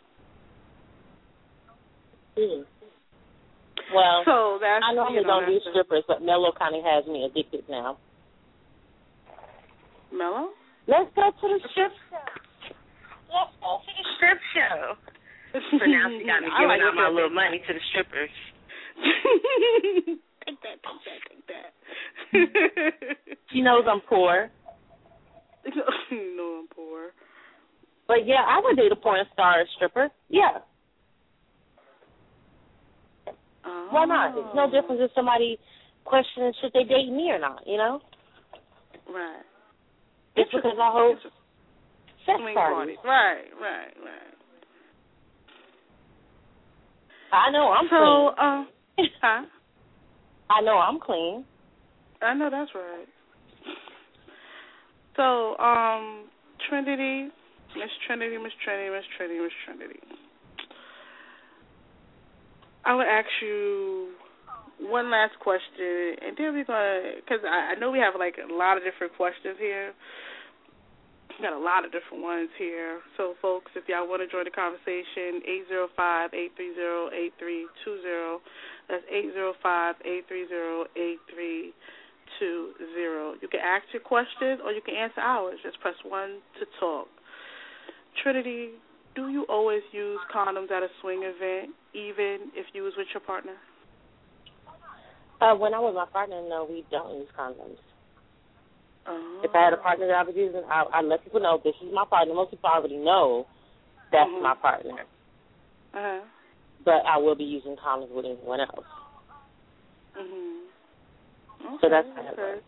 Mm. Well, so that's, I normally you know, don't do strippers, but Mello kind of has me addicted now. Mello? Let's go to the strip show. Let's go to the strip show. So now she got me giving like out my little money to the strippers. Take that, take that, take that. She knows I'm poor. No, I'm poor. But yeah, I would date a porn star or stripper. Yeah. Oh. Why not? It's no difference if somebody questions should they date me or not, you know? Right. Just because I host sex Swing parties. parties. Right, right, right. I know I'm so, clean. So, um, huh? I know I'm clean. I know that's right. So, um, Trinity, Miss Trinity, Miss Trinity, Miss Trinity, Miss Trinity. I would ask you one last question, and then we're going to, because I, I know we have, like, a lot of different questions here. We got a lot of different ones here. So, folks, if y'all want to join the conversation, eight zero five, eight three zero, eight three two zero. That's eight zero five, eight three zero, eight three two zero. You can ask your questions or you can answer ours. Just press one to talk. Trinity, do you always use condoms at a swing event, even if you was with your partner? Uh, when I'm with my partner, no, we don't use condoms. Oh. If I had a partner that I was using, I, I let people know this is my partner. Most people already know that's mm-hmm. my partner. Uh-huh. But I will be using condoms with anyone else. Mm-hmm. Okay, so that's how it okay. works.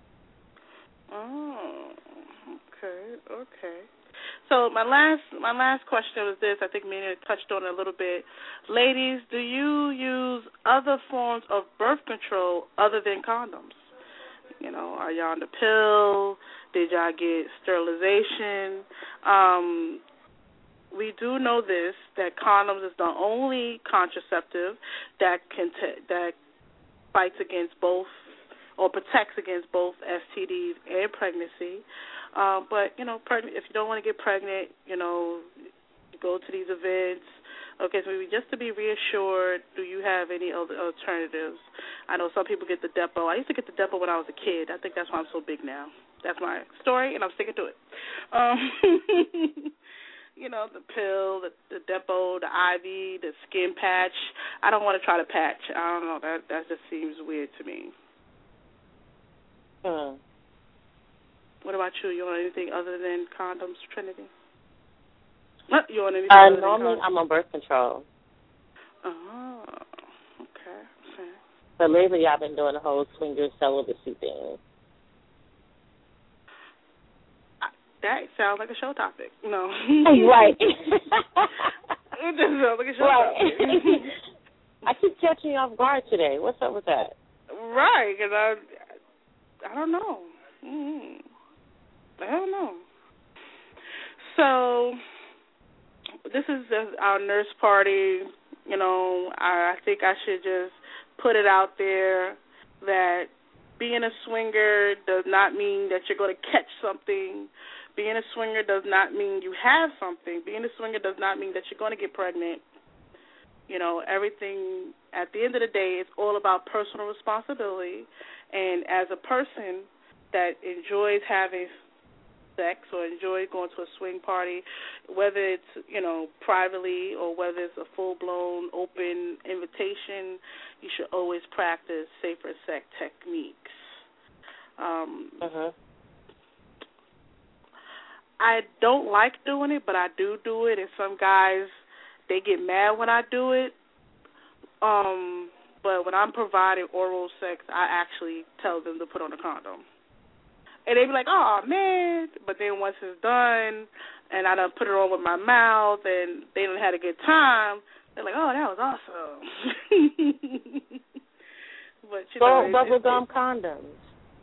Oh, okay, okay. So my last my last question was this. I think Mina touched on it a little bit. Ladies, do you use other forms of birth control other than condoms? You know, are y'all on the pill? Did y'all get sterilization? Um, we do know this, that condoms is the only contraceptive that can t- that fights against both or protects against both S T Ds and pregnancy. Uh, but, you know, preg- if you don't want to get pregnant, you know, you go to these events. Okay, so just to be reassured, do you have any other alternatives? I know some people get the Depo. I used to get the Depo when I was a kid. I think that's why I'm so big now. That's my story, and I'm sticking to it. Um, you know, the pill, the, the Depo, the I V, the skin patch. I don't want to try to patch. I don't know. That that just seems weird to me. Hmm. What about you? You on anything other than condoms, Trinity? What? You on anything Uh, other normally, than condoms? I'm on birth control. Oh, okay. okay. But lately, I've been doing the whole swinger celibacy thing. That sounds like a show topic. No. Right. It just sounds like a show right. topic. I keep catching you off guard today. What's up with that? Right, because I, I don't know. Mm-hmm. I don't know. So, this is just our nurse party. You know, I, I think I should just put it out there that being a swinger does not mean that you're going to catch something. Being a swinger does not mean you have something. Being a swinger does not mean that you're going to get pregnant. You know, everything, at the end of the day, it's all about personal responsibility. And as a person that enjoys having sex or enjoys going to a swing party, whether it's, you know, privately or whether it's a full-blown open invitation, you should always practice safer sex techniques. Um, uh-huh. I don't like doing it, but I do do it, and some guys, they get mad when I do it. Um, but when I'm providing oral sex, I actually tell them to put on a condom. And they be like, oh, man. But then once it's done and I done put it on with my mouth and they done had a good time, they're like, oh, that was awesome. But, you know, Bubble, bubble gum condoms.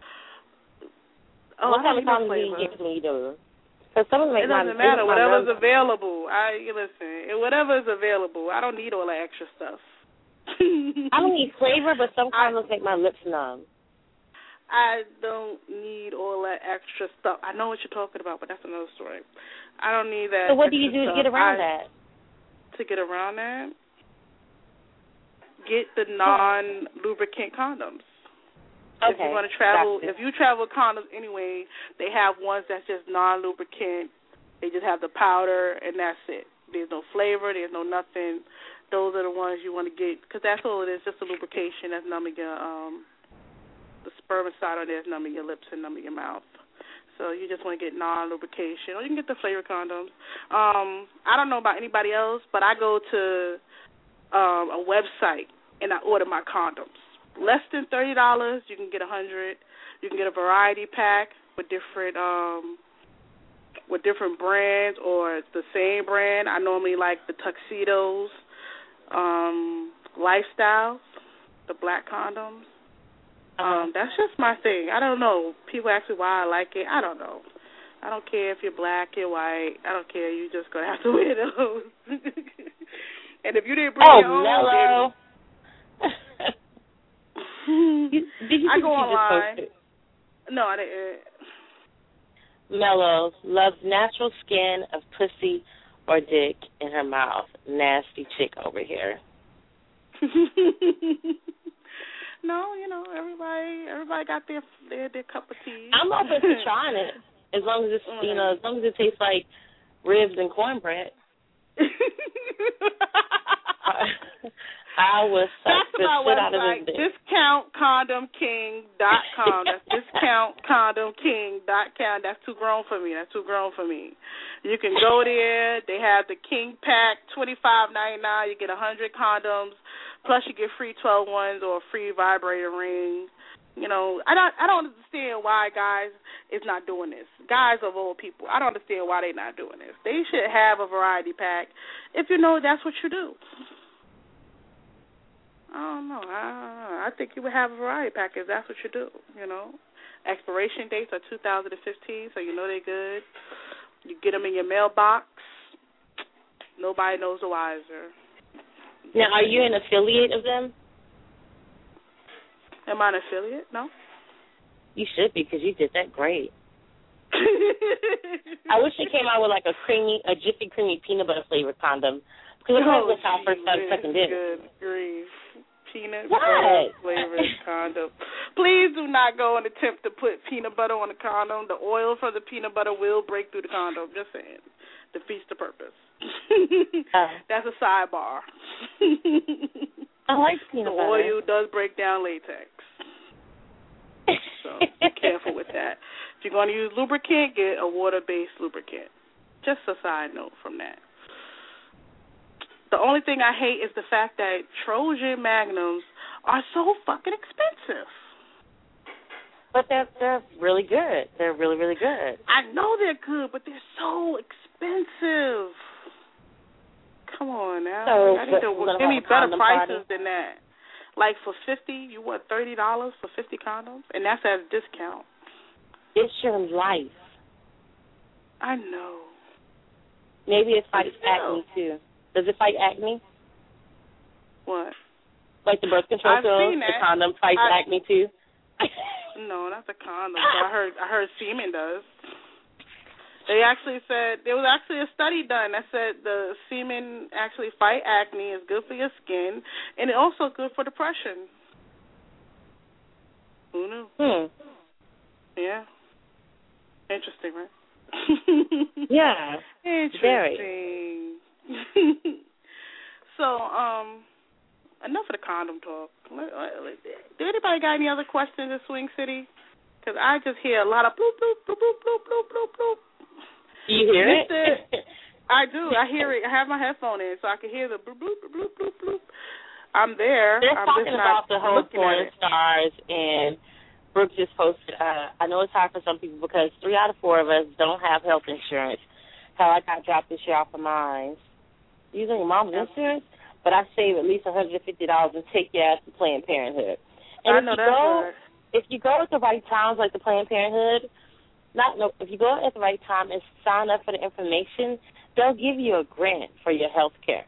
Oh, what kind of condoms do you get when you do? Because some of them make it doesn't my, matter. Whatever's my available. I you listen. Whatever is available. I don't need all that extra stuff. I don't need flavor, but some condoms make my lips numb. I don't need all that extra stuff. I know what you're talking about, but that's another story. I don't need that. So what do you do stuff. to get around I, that? To get around that? Get the non-lubricant condoms. Okay. If you're going to travel, gotcha. if you travel with condoms anyway, they have ones that's just non-lubricant. They just have the powder, and that's it. There's no flavor. There's no nothing. Those are the ones you want to get, because that's all it is, just a lubrication that's numbing your, um, the spermicide on there is numbing your lips and numbing your mouth. So you just want to get non-lubrication, or you can get the flavor condoms. Um, I don't know about anybody else, but I go to um, a website and I order my condoms. Less than thirty dollars, you can get a hundred. You can get a variety pack with different um, with different brands or the same brand. I normally like the Tuxedos, um, Lifestyles, the black condoms. Um, that's just my thing. I don't know. People ask me why I like it. I don't know. I don't care if you're black, you're white. I don't care. You just gonna have to wear those. And if you didn't bring oh, your own, mellow. you, did you I go you online. Just no, I didn't. Mellow loves natural skin of pussy or dick in her mouth. Nasty chick over here. No, you know, everybody everybody got their their, their cup of tea. I'm open to trying it. As long as it's mm. you know, as long as it tastes like ribs and cornbread. I was That's my website, discount condom king dot com. That's discount condom king dot com. That's too grown for me. That's too grown for me. You can go there. They have the King Pack, twenty-five ninety-nine. You get one hundred condoms, plus you get free twelve ones or a free vibrator ring. You know, I don't I don't understand why guys is not doing this. Guys of all people, I don't understand why they're not doing this. They should have a variety pack if you know that's what you do. I don't know. I, I think you would have a variety pack if that's what you do, you know. Expiration dates are two thousand fifteen, so you know they're good. You get them in your mailbox. Nobody knows the wiser. Now, are you an affiliate of them? Am I an affiliate? No. You should be, because you did that great. I wish it came out with like a creamy, a Jiffy Creamy peanut butter flavored condom. Because it oh, was how I first started sucking dick. Good grief. Peanut what? butter flavored condom. Please do not go and attempt to put peanut butter on the condom. The oil from the peanut butter will break through the condom. Just saying. Defeats the purpose. uh, That's a sidebar. I like peanut the butter. The oil does break down latex. So be careful with that. If you're going to use lubricant, get a water-based lubricant. Just a side note from that. The only thing I hate is the fact that Trojan Magnums are so fucking expensive. But they're, they're really good. They're really, really good. I know they're good, but they're so expensive. Come on now. So, I need to give me better prices party? than that. Like for fifty, you want thirty dollars for fifty condoms? And that's at a discount. It's your life. I know. Maybe it fights acne, too. Does it fight acne? What? Like the birth control pills, the condom fights I, acne too? No, not the condom. I heard I heard semen does. They actually said, there was actually a study done that said the semen actually fight acne, is good for your skin, and it's also good for depression. Who knew? Hmm. Yeah. Interesting, right? Yeah. Interesting. Very. So, um, enough of the condom talk. Do anybody got any other questions in Swing City? Because I just hear a lot of bloop, bloop, bloop, bloop, bloop, bloop, bloop, bloop. You hear Mister it? I do. I hear it. I have my headphone in, so I can hear the bloop, bloop, bloop, bloop, bloop. I'm there. They're I'm talking just about the whole porn it. stars, and Brooke just posted, uh, I know it's hard for some people because three out of four of us don't have health insurance. Hell, I got dropped this year off of mine. Using your mom's insurance, but I save at least one hundred fifty dollars and take your ass to Planned Parenthood. And I if know you that's go, right. if you go at the right times, like the Planned Parenthood, not no, if you go at the right time and sign up for the information, they'll give you a grant for your health care.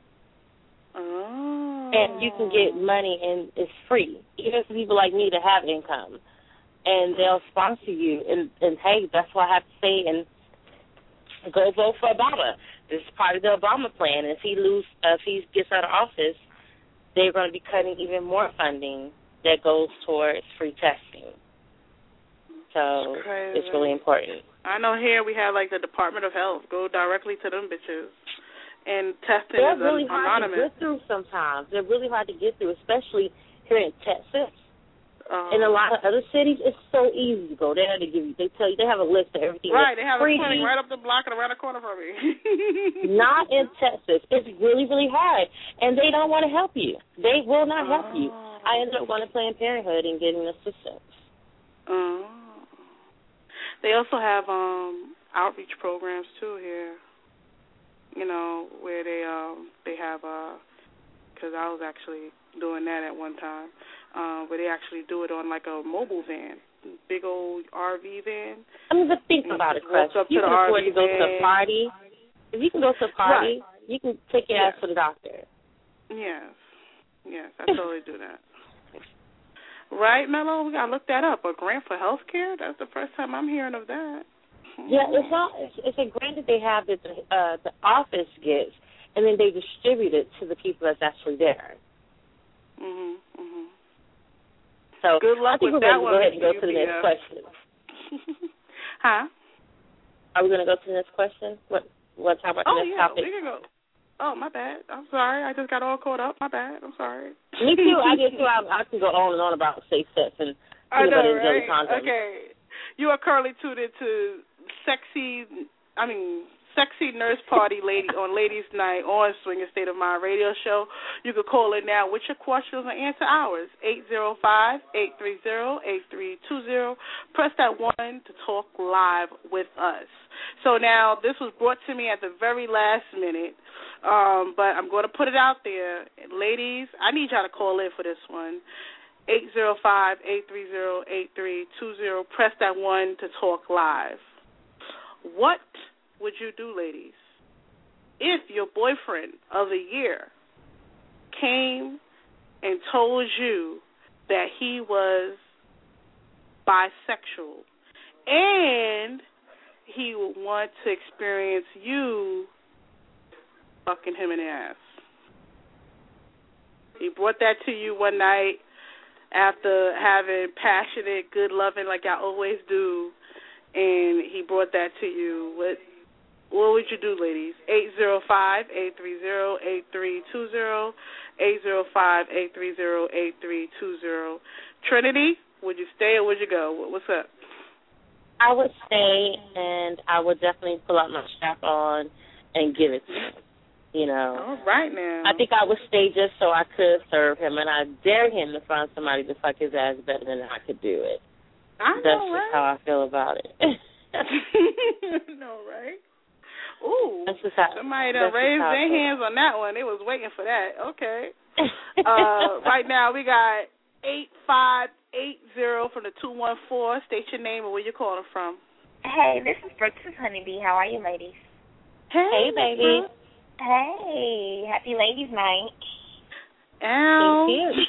Oh. And you can get money, and it's free, even for people like me that have income. And they'll sponsor you. And, and hey, that's what I have to say. And go vote for Obama. This is part of the Obama plan. If he lose, uh, if he gets out of office, they're going to be cutting even more funding that goes towards free testing. So it's really important. I know here we have like the Department of Health. Go directly to them bitches. And testing They're is really hard anonymous. to get through sometimes. They're really hard to get through, especially here in Texas. Um, in a lot of other cities, it's so easy to go there. They give you, they tell you, they have a list of everything. Right, they have free. a clinic right up the block and around the corner from me. Not in Texas. It's really, really hard, and they don't want to help you. They will not help oh. you. I ended up going to Planned Parenthood and getting assistance. Oh. They also have um, outreach programs too here. You know, where they um they have uh, because I was actually doing that at one time. Uh, where they actually do it on like a mobile van, big old R V van. I mean, but think about it, Chris. If you can afford to go to a party, if you can go to a party, right. you can take your yes. ass to the doctor. Yes, yes, I totally do that. Right, Mello? We gotta look that up. A grant for health care? That's the first time I'm hearing of that. Yeah, it's all. It's, it's a grant that they have that the, uh, the office gets, and then they distribute it to the people that's actually there. Mhm. Mhm. So good luck I think with we're that going to one. go ahead and go to the next uh... question. Huh? Are we going to go to the next question? What? What talk about oh, the next yeah, topic? we can go. Oh, my bad. I'm sorry. I just got all caught up. My bad. I'm sorry. Me too. I did too. I, I can go on and on about safe sex and I know, peanut butter and jelly right? condoms. Okay. You are currently tuned into sexy, I mean, sexy nurse party lady on Ladies Night on Swinger State of Mind radio show. You can call in now with your questions and answer ours. eight zero five, eight three zero, eight three two zero. Press that one to talk live with us. So now this was brought to me at the very last minute, um, but I'm going to put it out there. Ladies, I need y'all to call in for this one. eight zero five, eight three zero, eight three two zero. Press that one to talk live. What would you do, ladies, if your boyfriend of the year came and told you that he was bisexual and he would want to experience you fucking him in the ass? He brought that to you one night after having passionate, good loving like I always do, and he brought that to you. What what would you do, ladies? eight zero five, eight three zero, eight three two zero, eight zero five, eight three zero, eight three two zero. Trinity, would you stay or would you go? What's up? I would stay, and I would definitely pull out my strap on and give it to him. You know. All right now. I think I would stay just so I could serve him, and I dare him to find somebody to fuck his ass better than I could do it. I That's know, just right? how I feel about it. No, right? Ooh, that's just how, somebody done raised their hands on that one. They was waiting for that. Okay. uh, right now we got eight five eight zero from the two one four. State your name and where you're calling from. Hey, this is Brooks with Honeybee. How are you, ladies? Hey, hey baby. Brooks. Hey, happy ladies' night. Ow.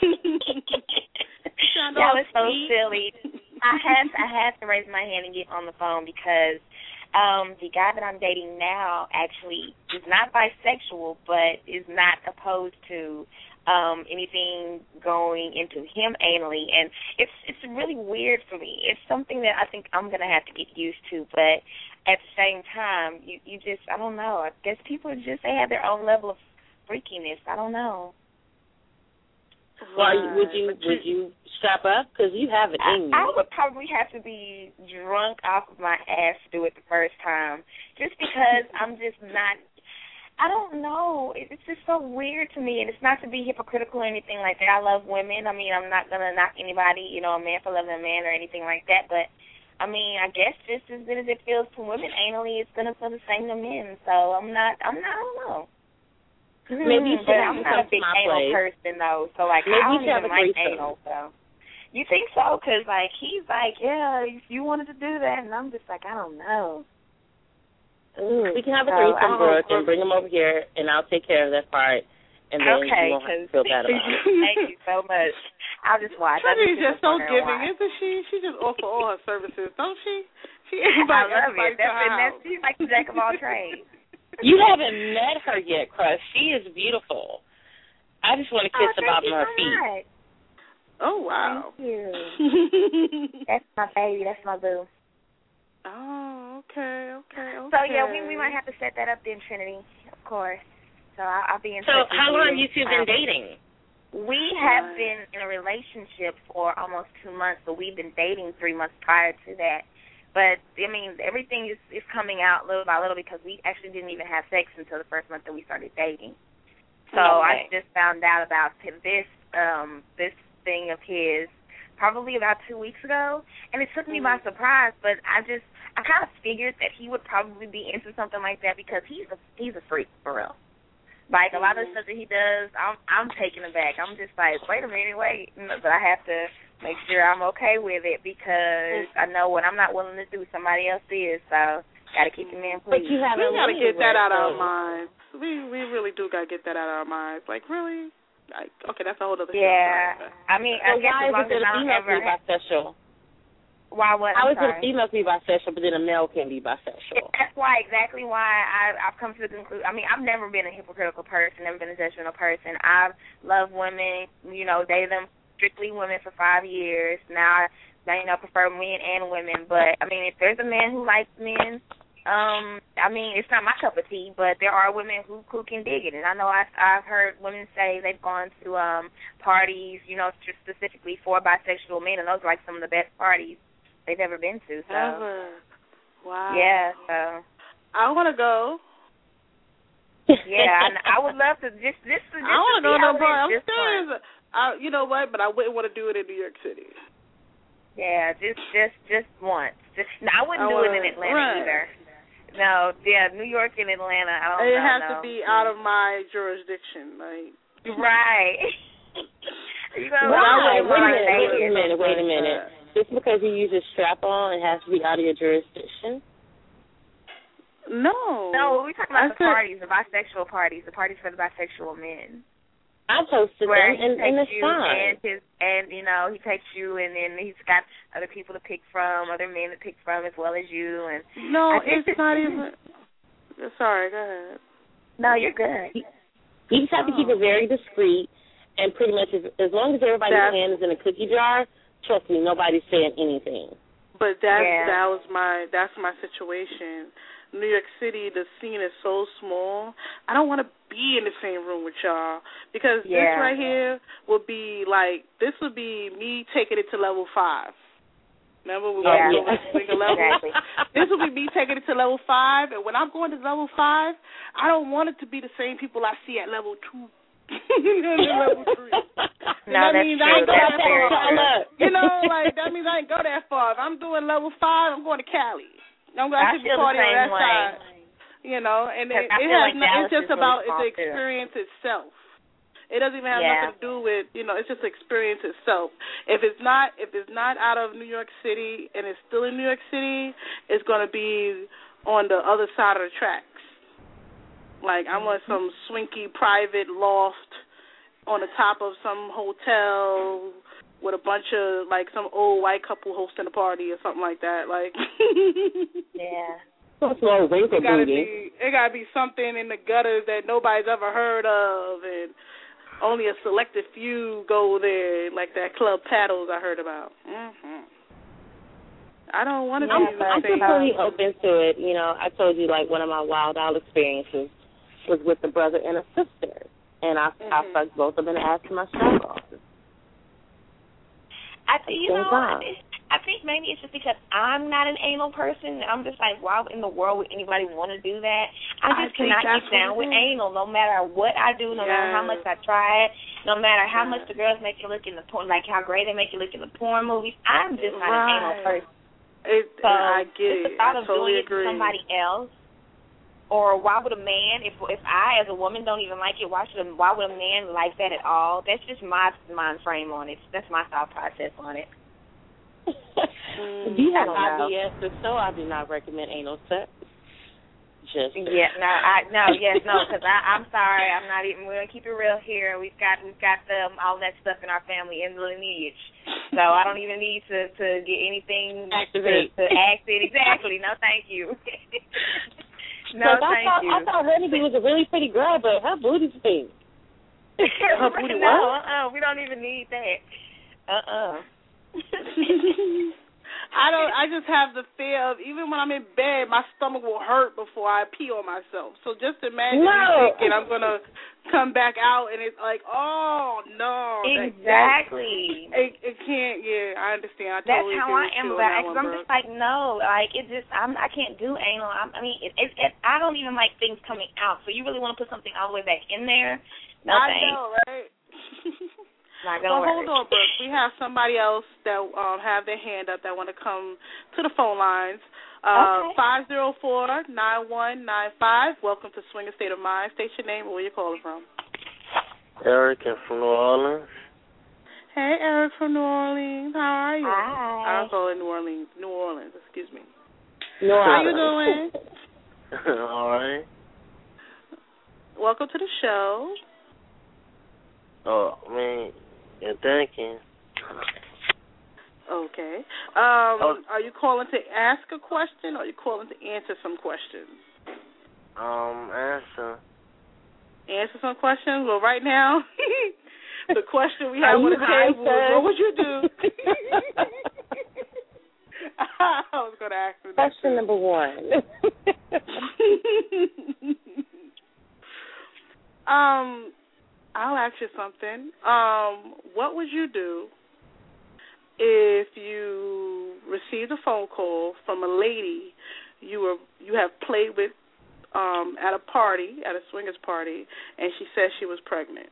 That was so silly. I had I had to raise my hand and get on the phone because um, the guy that I'm dating now actually is not bisexual, but is not opposed to um, anything going into him anally, and it's it's really weird for me. It's something that I think I'm gonna have to get used to, but at the same time, you you just I don't know. I guess people just they have their own level of freakiness. I don't know. Well, would you would you strap up? Because you have it in you. I, I would probably have to be drunk off of my ass to do it the first time, just because I'm just not. I don't know. It's just so weird to me, and it's not to be hypocritical or anything like that. I love women. I mean, I'm not gonna knock anybody, you know, a man for loving a man or anything like that. But I mean, I guess just as good as it feels to women anally, it's gonna feel the same to men. So I'm not. I'm not. I don't know. Maybe you should but I'm not a big anal place. person though, so like Maybe I don't you should even have a like threesome. anal. So you think so? Because like he's like, yeah, you wanted to do that, and I'm just like, I don't know. Ooh. We can have a So, threesome, um, Brooke, and bring him over here, and I'll take care of that part, and then okay, you won't have to feel bad about it. Thank you so much. I'll just watch. Trinity is just so wondering giving, why. isn't she? She just offer all her services, don't she? She I invite love everybody it. to That's, her that's, house. she's like the jack of all trades. You haven't met her yet, Crush. She is beautiful. I just want to kiss oh, the bottom of her so feet. Much. Oh, wow. Thank you. That's my baby. That's my boo. Oh, okay, okay, okay. So, yeah, we we might have to set that up then, Trinity, of course. So I'll, I'll be in So touch with how long have you. you two been um, dating? We have been in a relationship for almost two months, but we've been dating three months prior to that. But, I mean, everything is, is coming out little by little because we actually didn't even have sex until the first month that we started dating. So okay. I just found out about this um, this thing of his probably about two weeks ago, and it took me mm-hmm. by surprise. But I just I kind of figured that he would probably be into something like that because he's a he's a freak for real. Like, a lot of the stuff that he does, I'm I'm taken aback. I'm just like, wait a minute, wait. But I have to make sure I'm okay with it because I know what I'm not willing to do, somebody else is. So, got to keep the man pleased. But you haven't We got to get that out of our so. minds. We we really do got to get that out of our minds. Like, really? Like, okay, that's a whole other Yeah. show. I mean, So I guess why as is long it as that a I don't female ever... can be bisexual? Why what? How I'm is it a sorry. female can be bisexual, but then a male can be bisexual? That's why, exactly why I, I've come to the conclusion. I mean, I've never been a hypocritical person, never been a judgmental person. I've loved women, you know, dated them strictly women for five years. Now I, you know, prefer men and women. But, I mean, if there's a man who likes men, um, I mean, it's not my cup of tea, but there are women who, who can dig it. And I know I've, I've heard women say they've gone to um parties, you know, specifically for bisexual men, and those are like some of the best parties they've ever been to. So, ever. Wow. yeah, so. I want to go. Yeah, and I would love to just this. this I want to go to a party. I'm this serious. I, you know what? But I wouldn't want to do it in New York City. Yeah, just just just once. Just no, I wouldn't I do wanna, it in Atlanta right. either. No, yeah, New York and Atlanta. I don't It know. has no. to be out of my jurisdiction, like. Right. You know, Why? I Wait a like minute. Wait a Vegas. minute. Wait a minute. Just because you use a strap-on, it has to be out of your jurisdiction? No. No, we're talking about I the said, parties, the bisexual parties, the parties for the bisexual men. I've hosted Where them, he and, takes and it's you fine. and his and you know he takes you, and then he's got other people to pick from, other men to pick from, as well as you. And no, I it's not even. Sorry, go ahead. No, you're good. You just have to keep it very discreet, and pretty much as, as long as everybody's That's, hand is in a cookie jar, trust me, nobody's saying anything. But that's Yeah. that was my that's my situation. New York City, the scene is so small. I don't want to be in the same room with y'all because Yeah. this right here would be like this would be me taking it to level five. Remember we Yeah. went over the single level? Exactly. This would be me taking it to level five, and when I'm going to level five, I don't want it to be the same people I see at level two. level three. No, that that's means true. I ain't go That's that very far. true. You know, like that means I ain't go that far. If I'm doing level five, I'm going to Cali. I'm going I to feel the party the on same that way. side. You know, and it, I it feel has like no, Dallas it's just is really about small, the too. experience itself. It doesn't even have Yeah. nothing to do with, you know, it's just experience itself. If it's not if it's not out of New York City and it's still in New York City, it's going to be on the other side of the tracks. Like I want some swinky private loft on the top of some hotel with a bunch of, like, some old white couple hosting a party or something like that. Like, Yeah. That's more wrinkle it gotta booty. be, it gotta be something in the gutters that nobody's ever heard of, and only a selected few go there, like that Club Paddles I heard about. Mm-hmm. I don't want to Yeah, be the I'm same. completely open to it. You know, I told you, like, one of my wild out experiences was with a brother and a sister, and I, Mm-hmm. I fucked both of them and asked my strap off. I think, you Same know, time. I think maybe it's just because I'm not an anal person. I'm just like, why in the world would anybody want to do that? I I just think cannot that's get down what with it is. anal, no matter what I do, no matter how Yes. much I try it, no matter how Yes. much the girls make you look in the porn, like how great they make you look in the porn movies. I'm just not an anal Right. person. It, So I get it's the it. thought I of totally doing it agree. to somebody else. Or why would a man, if if I as a woman don't even like it, why should a, why would a man like that at all? That's just my mind frame on it. That's my thought process on it. If you have I don't know. I B S or so, I do not recommend anal sex. Just Yeah, no, I no, yes, no, because I'm sorry, I'm not even. We're gonna keep it real here. We've got we've got um, all that stuff in our family in the lineage, so I don't even need to to get anything Activate. to, to activate. Exactly. No, thank you. no, I thank thought, you. I thought Renegade was a really pretty girl, but her booty's big. Her booty no, what? uh-uh, we don't even need that. Uh-uh. I don't. I just have the fear of even when I'm in bed, my stomach will hurt before I pee on myself. So just imagine No. me thinking I'm gonna come back out and it's like, oh no, that- Exactly. that- it, it can't. Yeah, I understand. I That's totally how agree I with am you on about that it. 'Cause one, I'm Brooke. just like, no, like it just, I'm, I can't do anal. I'm, I mean, it, it, it, I don't even like things coming out. So you really want to put something all the way back in there? No I thanks. know, right? Not gonna Well, work. hold on, Brooke. We have somebody else that um, have their hand up that want to come to the phone lines. Uh, Okay. five zero four nine one nine five. Welcome to Swinger State of Mind. State your name and where you're calling from. Eric, I'm from New Orleans. Hey, Eric from New Orleans. How are you? Hi. I'm calling New Orleans. New Orleans. Excuse me. No, How you doing? All right. Welcome to the show. Oh, man, you're thinking. Okay. Um, oh. Are you calling to ask a question, or are you calling to answer some questions? Um, answer. Answer some questions? Well, right now, the question we have on the table is, what would you do? I was going to ask the question number one. um, I'll ask you something. Um, what would you do if you received a phone call from a lady you were you have played with um, at a party, at a swingers party, and she said she was pregnant?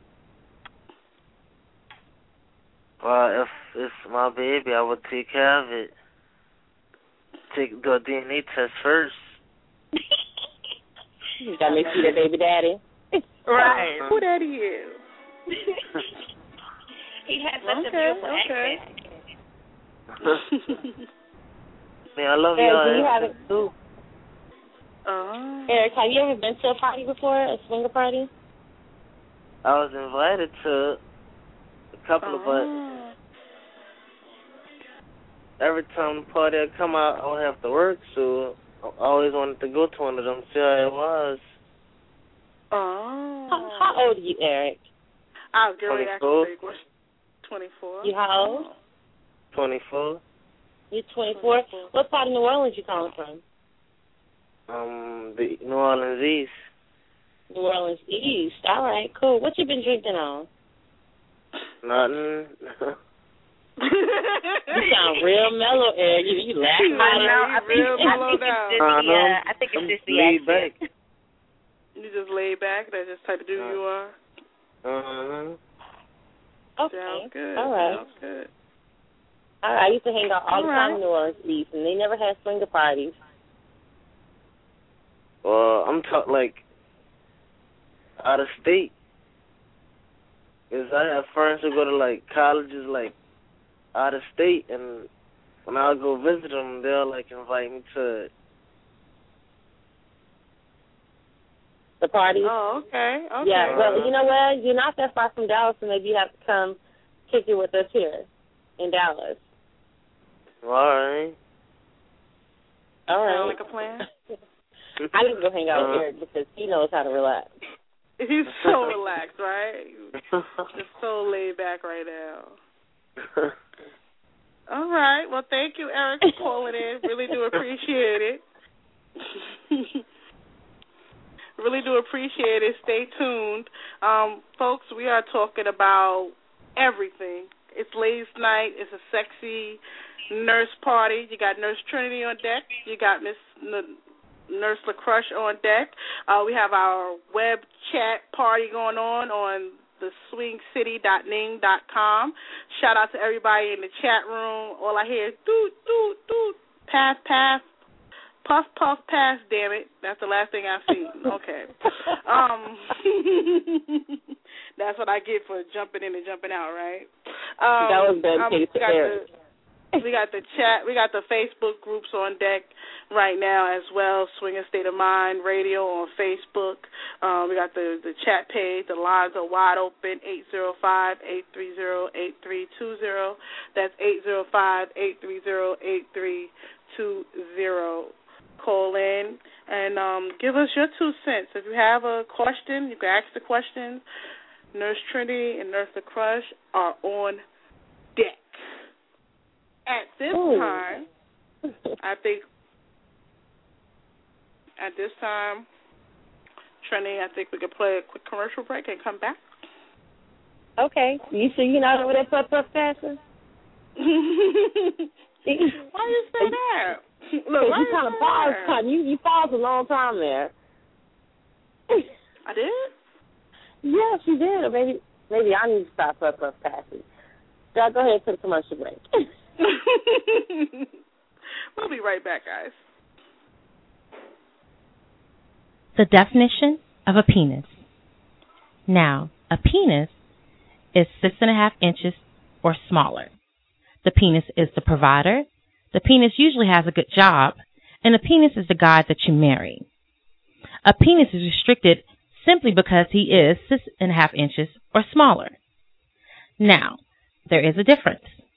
Well, if it's my baby, I would take care of it. Take the D N A test first. You gotta make sure that baby daddy. Right. Who daddy is? He had such okay, a beautiful okay. accent. Man, I love Eric, y'all. Do you have it too? Uh, Eric, have you ever been to a party before, a swinger party? I was invited to a couple of, uh, but every time the party would come out, I would have to work, so I always wanted to go to one of them, see how it was. Oh. How, how old are you, Eric? I was going to ask you a question. twenty-four. You how old? twenty-four. You're twenty-four? What part of New Orleans you calling from? Um, the New Orleans East. New Orleans East. All right, cool. What you been drinking on? Nothing. You sound real mellow, Eric. You, you laughing I know. I think, real I mellow think down. it's just the, uh, I think it's just the accent. Back. You just laid back? That's just the type of dude uh, you are? Uh-huh. Okay. Sounds good. All right. Sounds good. All right. I used to hang out all, all the right. time in New Orleans East, and they never had swinger parties. Well, I'm talking like out of state. Because I have friends who go to like colleges like out of state, and when I go visit them, they'll like invite me to it. The parties? Oh, okay. Okay. Yeah, well, you know what? You're not that far from Dallas, so maybe you have to come kick it with us here in Dallas. All right. All right. Sound like a plan? I need to go hang out with Eric because he knows how to relax. He's so relaxed, right? Just so laid back right now. All right. Well, thank you, Eric, for calling in. Really do appreciate it. Really do appreciate it. Stay tuned. Um, folks, we are talking about everything. It's ladies' night. It's a sexy nurse party. You got Nurse Trinity on deck. You got Miss N- Nurse LaCrush on deck. Uh, we have our web chat party going on on the swing city dot ning dot com. Shout out to everybody in the chat room. All I hear is doot, doot, doot, pass, pass. Puff, puff, pass, damn it. That's the last thing I've seen. Okay. Um, that's what I get for jumping in and jumping out, right? Um, that was good. Um, we, got the, we got the chat. We got the Facebook groups on deck right now as well. Swinging State of Mind Radio on Facebook. Um, we got the, the chat page. The lines are wide open, eight zero five, eight three zero, eight three two zero. That's eight zero five, eight three zero, eight three two zero. Call in and um, give us your two cents. If you have a question, you can ask the question. Nurse Trinity and Nurse LaCrush are on deck. At this Ooh. time, I think, at this time, Trinity, I think we could play a quick commercial break and come back. Okay. You sure you're not over there puff puff passing? Why you say that? Look, why you kind of paused, son. You, you paused a long time there. I did? Yes, you did. Or maybe maybe I need to stop puff puff passing. So go ahead and take a commercial break. We'll be right back, guys. The definition of a penis. Now, a penis is six and a half inches or smaller. The penis is the provider. The penis usually has a good job, and the penis is the guy that you marry. A penis is restricted simply because he is six and a half inches or smaller. Now, there is a difference.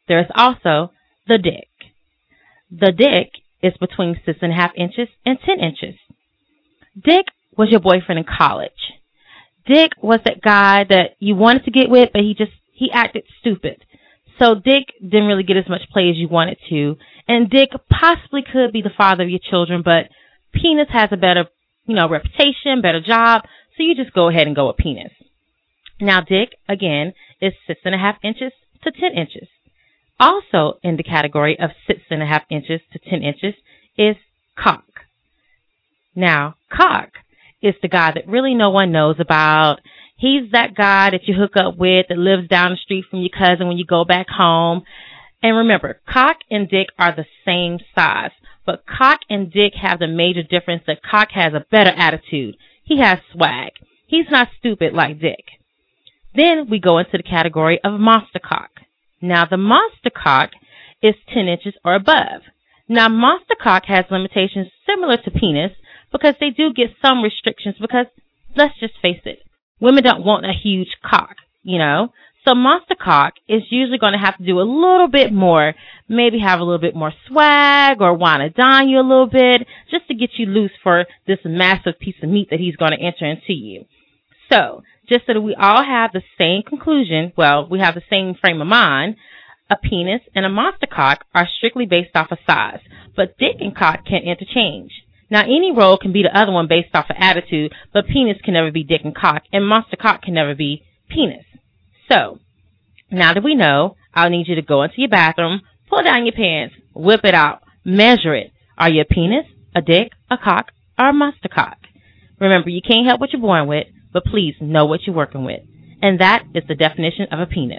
there is also the dick. The dick is between six and a half inches and ten inches. Dick was your boyfriend in college. Dick was that guy that you wanted to get with, but he just, he acted stupid. So Dick didn't really get as much play as you wanted to. And Dick possibly could be the father of your children, but penis has a better, you know, reputation, better job. So you just go ahead and go with penis. Now, Dick, again, is six and a half inches to ten inches. Also in the category of six and a half inches to ten inches is cock. Now, cock is the guy that really no one knows about. He's that guy that you hook up with that lives down the street from your cousin when you go back home. And remember, cock and dick are the same size, but cock and dick have the major difference that cock has a better attitude. He has swag. He's not stupid like dick. Then we go into the category of monster cock. Now, the monster cock is ten inches or above. Now, monster cock has limitations similar to penis because they do get some restrictions because, let's just face it, women don't want a huge cock, you know. So monster cock is usually going to have to do a little bit more, maybe have a little bit more swag or want to dine you a little bit just to get you loose for this massive piece of meat that he's going to enter into you. So just so that we all have the same conclusion, well, we have the same frame of mind, a penis and a monster cock are strictly based off of size, but dick and cock can interchange. Now, any role can be the other one based off of attitude, but penis can never be dick and cock, and monster cock can never be penis. So, now that we know, I'll need you to go into your bathroom, pull down your pants, whip it out, measure it. Are you a penis, a dick, a cock, or a monster cock? Remember, you can't help what you're born with, but please know what you're working with. And that is the definition of a penis.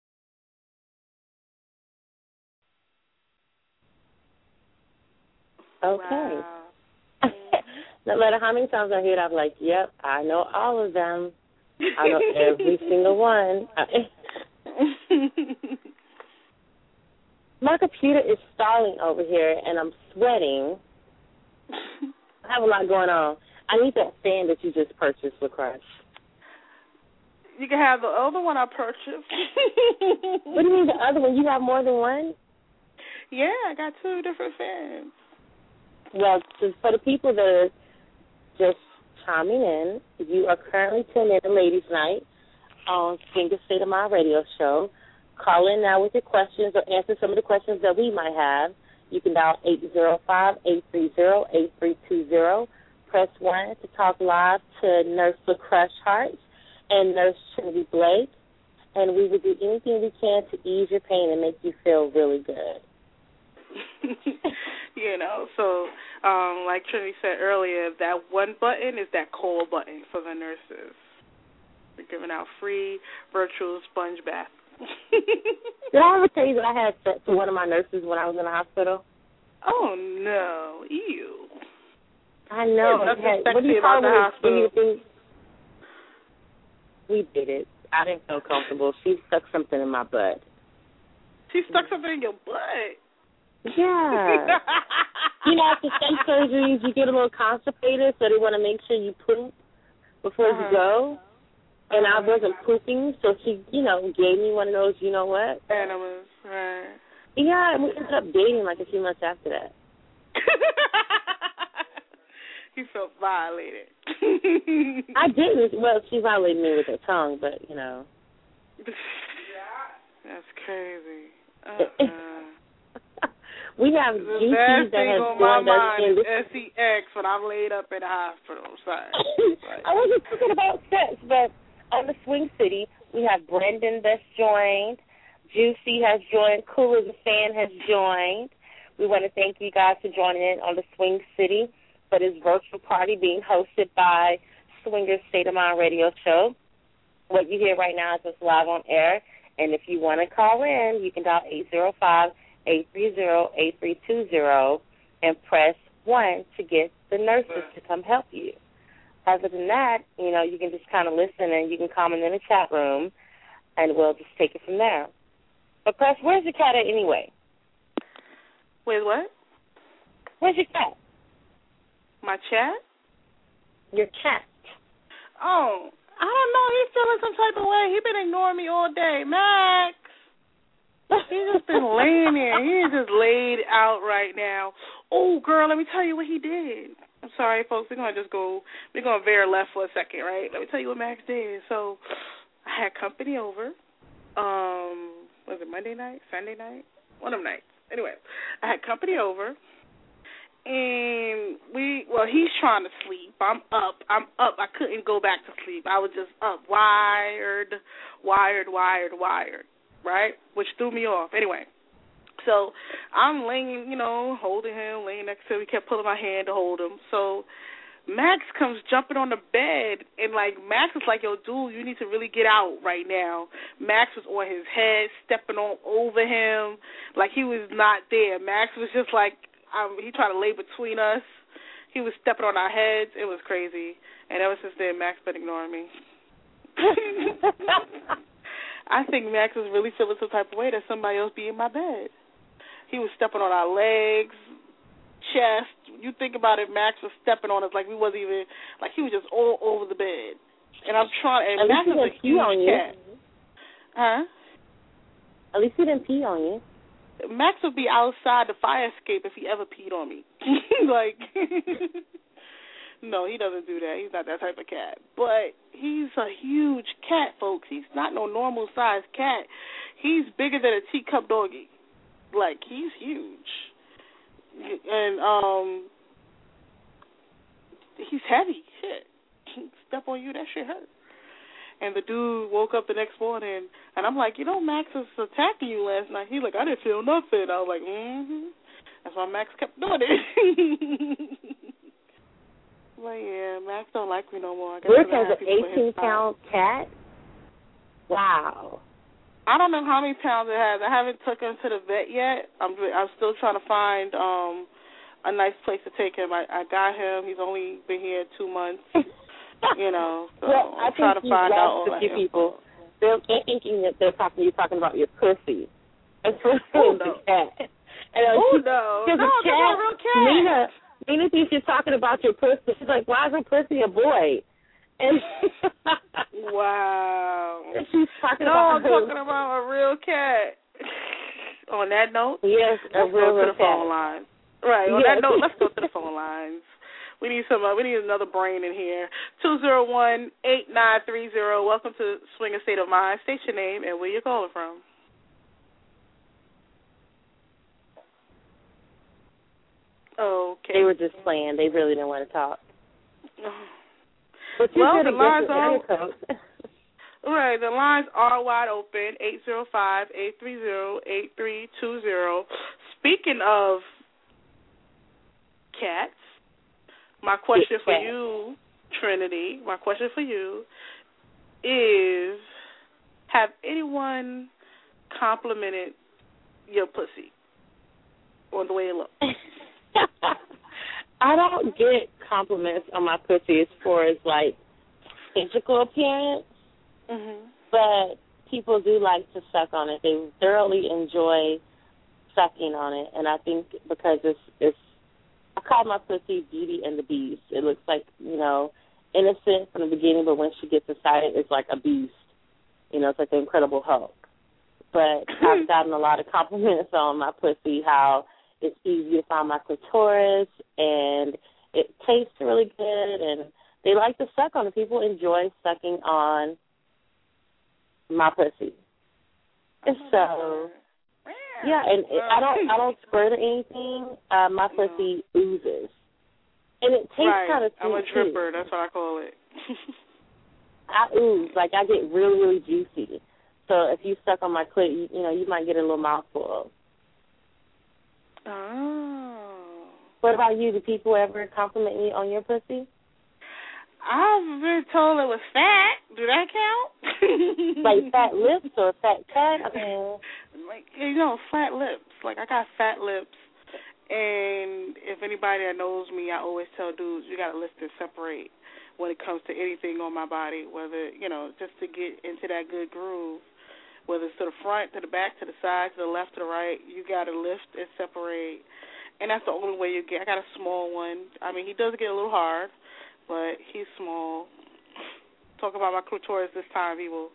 Okay. Wow. No matter how many times I hear it, I'm like, yep, I know all of them. I know every single one. My computer is stalling over here, and I'm sweating. I have a lot going on. I need that fan that you just purchased with Crush. You can have the other one I purchased. What do you mean the other one? You have more than one? Yeah, I got two different fans. Well, to, for the people that are just chiming in, you are currently tuned in to Ladies Night on Finger State of My Radio Show. Call in now with your questions or answer some of the questions that we might have. You can dial eight zero five, eight three zero, eight three two zero. Press one to talk live to Nurse LaCrush Hartz and Nurse Trinity Blake. And we will do anything we can to ease your pain and make you feel really good. You know, so um, like Trinity said earlier, that one button is that call button for the nurses. We're giving out free virtual sponge bath. Did I ever tell you that I had sex with one of my nurses when I was in the hospital? Oh, no. Ew. I know. Nothing had, sexy what do you about call the it? hospital. Things? We did it. I didn't feel comfortable. She stuck something in my butt. She stuck something in your butt? Yeah. You know, after some surgeries, you get a little constipated, so they want to make sure you poop before uh-huh. you go. And uh-huh. I wasn't pooping, so she, you know, gave me one of those, you know what? Animals, right. Yeah, and we ended up dating like a few months after that. You felt violated. I didn't. Well, she violated me with her tongue, but, you know. That's crazy. Uh-uh. We have G Ps that have joined us in this. S E X when I'm laid up in the hospital. Sorry. I wasn't talking about sex, but on the Swing City, we have Brendan that's joined. Juicy has joined. Cooler the Fan has joined. We want to thank you guys for joining in on the Swing City for this virtual party being hosted by Swingers State of Mind Radio Show. What you hear right now is just live on air. And if you want to call in, you can dial eight zero five, eight three zero, eight three two zero and press one to get the nurses to come help you. Other than that, you know, you can just kind of listen and you can comment in the chat room, and we'll just take it from there. But, Press, where's your cat at anyway? Wait, what? Where's your cat? My chat? Your cat. Oh, I don't know. He's feeling some type of way. He's been ignoring me all day. Max. He's just been laying there. He is just laid out right now. Oh, girl, let me tell you what he did. I'm sorry, folks. We're going to just go, we're going to veer left for a second, right? Let me tell you what Max did. So I had company over. Um, was it Monday night, Sunday night? One of them nights. Anyway, I had company over. And we, well, he's trying to sleep. I'm up. I'm up. I couldn't go back to sleep. I was just up, wired, wired, wired, wired, right? Which threw me off. Anyway, so I'm laying, you know, holding him, laying next to him. He kept pulling my hand to hold him. So Max comes jumping on the bed, and, like, Max is like, yo, dude, you need to really get out right now. Max was on his head, stepping on over him, like he was not there. Max was just like, Um, he tried to lay between us. He was stepping on our heads. It was crazy. And ever since then, Max been ignoring me. I think Max is really feeling some type of way that somebody else be in my bed. He was stepping on our legs, chest. You think about it, Max was stepping on us like we wasn't even, like he was just all over the bed. And I'm trying, and At Max least is a huge on cat. You. Huh? At least he didn't pee on you. Max would be outside the fire escape if he ever peed on me. Like, no, he doesn't do that. He's not that type of cat. But he's a huge cat, folks. He's not no normal-sized cat. He's bigger than a teacup doggy. Like, he's huge. And, um, he's heavy. Shit. Step on you, that shit hurt. And the dude woke up the next morning, and I'm like, you know, Max was attacking you last night. He's like, I didn't feel nothing. I was like, mm-hmm. That's why Max kept doing it. But, yeah, Max don't like me no more. I guess Rick has an eighteen-pound cat? Wow. I don't know how many pounds it has. I haven't took him to the vet yet. I'm I'm still trying to find um, a nice place to take him. I, I got him. He's only been here two months. You know, so well, I I'm trying to think find you've out lost all a few that people. They're, they're thinking that they're talking. You're talking about your pussy. That's what oh, the no. cat. Oh no! No, a that's cat, not a real cat. Nina, Nina thinks you're talking about your pussy. She's like, why is her pussy a boy? And wow. And she's talking no, about I'm her. talking about a real cat. On that note, yes, a let's real go to the cat. phone lines. Right. On yes. that note, let's go to the phone lines. We need some. Uh, we need another brain in here. Two zero one eight nine three zero. Welcome to Swing a State of Mind. State your name and where you're calling from. Okay. They were just playing. They really didn't want to talk. But well, the the lines are right. The lines are wide open. Eight zero five eight three zero eight three two zero. Speaking of cats. My question for you, Trinity, my question for you is, have anyone complimented your pussy on the way it looks? I don't get compliments on my pussy as far as, like, physical appearance, mm-hmm. but people do like to suck on it. They thoroughly enjoy sucking on it, and I think because it's it's I call my pussy Beauty and the Beast. It looks like, you know, innocent from the beginning, but when she gets inside it, it's like a beast. You know, it's like the Incredible Hulk. But I've gotten a lot of compliments on my pussy, how it's easy to find my clitoris, and it tastes really good, and they like to suck on it. People enjoy sucking on my pussy. And so... Yeah, and it, I don't I don't squirt or anything. Uh, my pussy oozes, and it tastes right. kind of sweet. I'm a dripper. Too. That's what I call it. I ooze, like I get really really juicy. So if you suck on my clit, you, you know you might get a little mouthful. Oh. What about you? Do people ever compliment you on your pussy? I've been told it was fat. Do that count? Like fat lips or fat cat? I mean, like, you know, flat lips. Like, I got fat lips. And if anybody that knows me, I always tell dudes, you got to list and separate when it comes to anything on my body, whether, you know, just to get into that good groove, whether it's to the front, to the back, to the side, to the left, to the right, you got to lift and separate. And that's the only way you get. I got a small one. I mean, he does get a little hard, but he's small. talk about my clitoris this time, he will.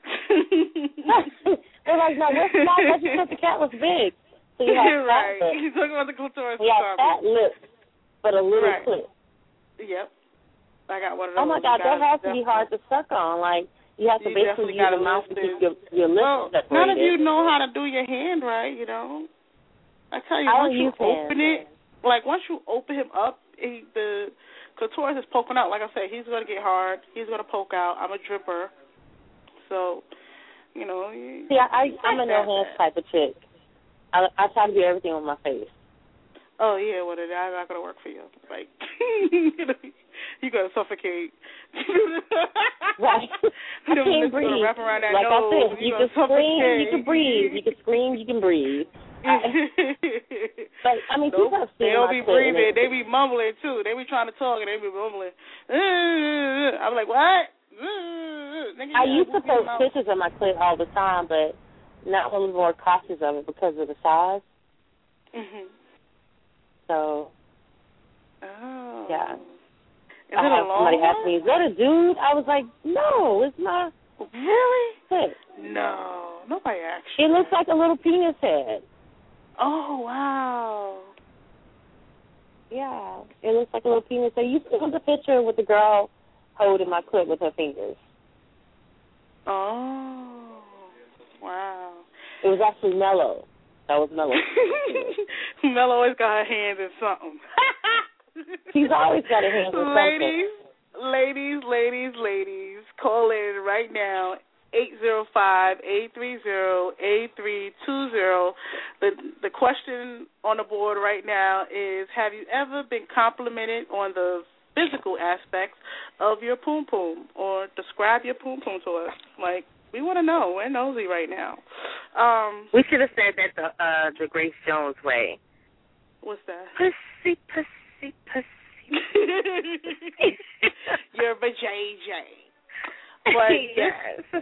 They're like, no, we're small. That's because the cat was big. So you have right. fat lips. He's talking about the clitoris. You have fat lips, but a little right. clit. Yep. I got one of those. Oh, my God, that has to be hard to suck on. Like, you have to you basically use your mouth to keep your, your lips well, separated. none of you know how to do your hand right, you know. I tell you, I once you open hands. it, like once you open him up, he, the clitoris is poking out. Like I said, he's going to get hard. He's going to poke out. I'm a dripper. So, you know. You, See, I, I, I'm a no-hands type of chick. I, I try to do everything with my face. Oh, yeah, well, that's not going to work for you. Like, you know, you're going to suffocate. Right. I can't breathe. Wrap around that like nose, I said, you can scream, you can breathe. You can scream, you can breathe. I, but, I mean, nope. people have seen They don't my be breathing. They, they be mumbling, too. They be trying to talk, and they be mumbling. I'm like, what? I used to post pictures of my clit all the time, but now I'm more cautious of it because of the size. Mm-hmm. So, oh. yeah. Is I it had a long somebody one? ask me, is that a dude? I was like, no, it's not. Really? Clit. No, nobody actually. It looks like a little penis head. Oh, wow. Yeah, it looks like a little penis head. You see the picture with the girl holding my clit with her fingers. Oh, wow. It was actually Mello. That was Mello. Mello always got her hands in something. She's always got her hands in ladies, something. Ladies, ladies, ladies, call in right now, eight zero five, eight three zero, eight three two zero. The, the question on the board right now is, have you ever been complimented on the physical aspects of your poom poom, or describe your poom poom to us? Like, we want to know. We're nosy right now. Um, we should have said that the uh, the Grace Jones way. What's that? Pussy, pussy, pussy. You're a J J. But yes.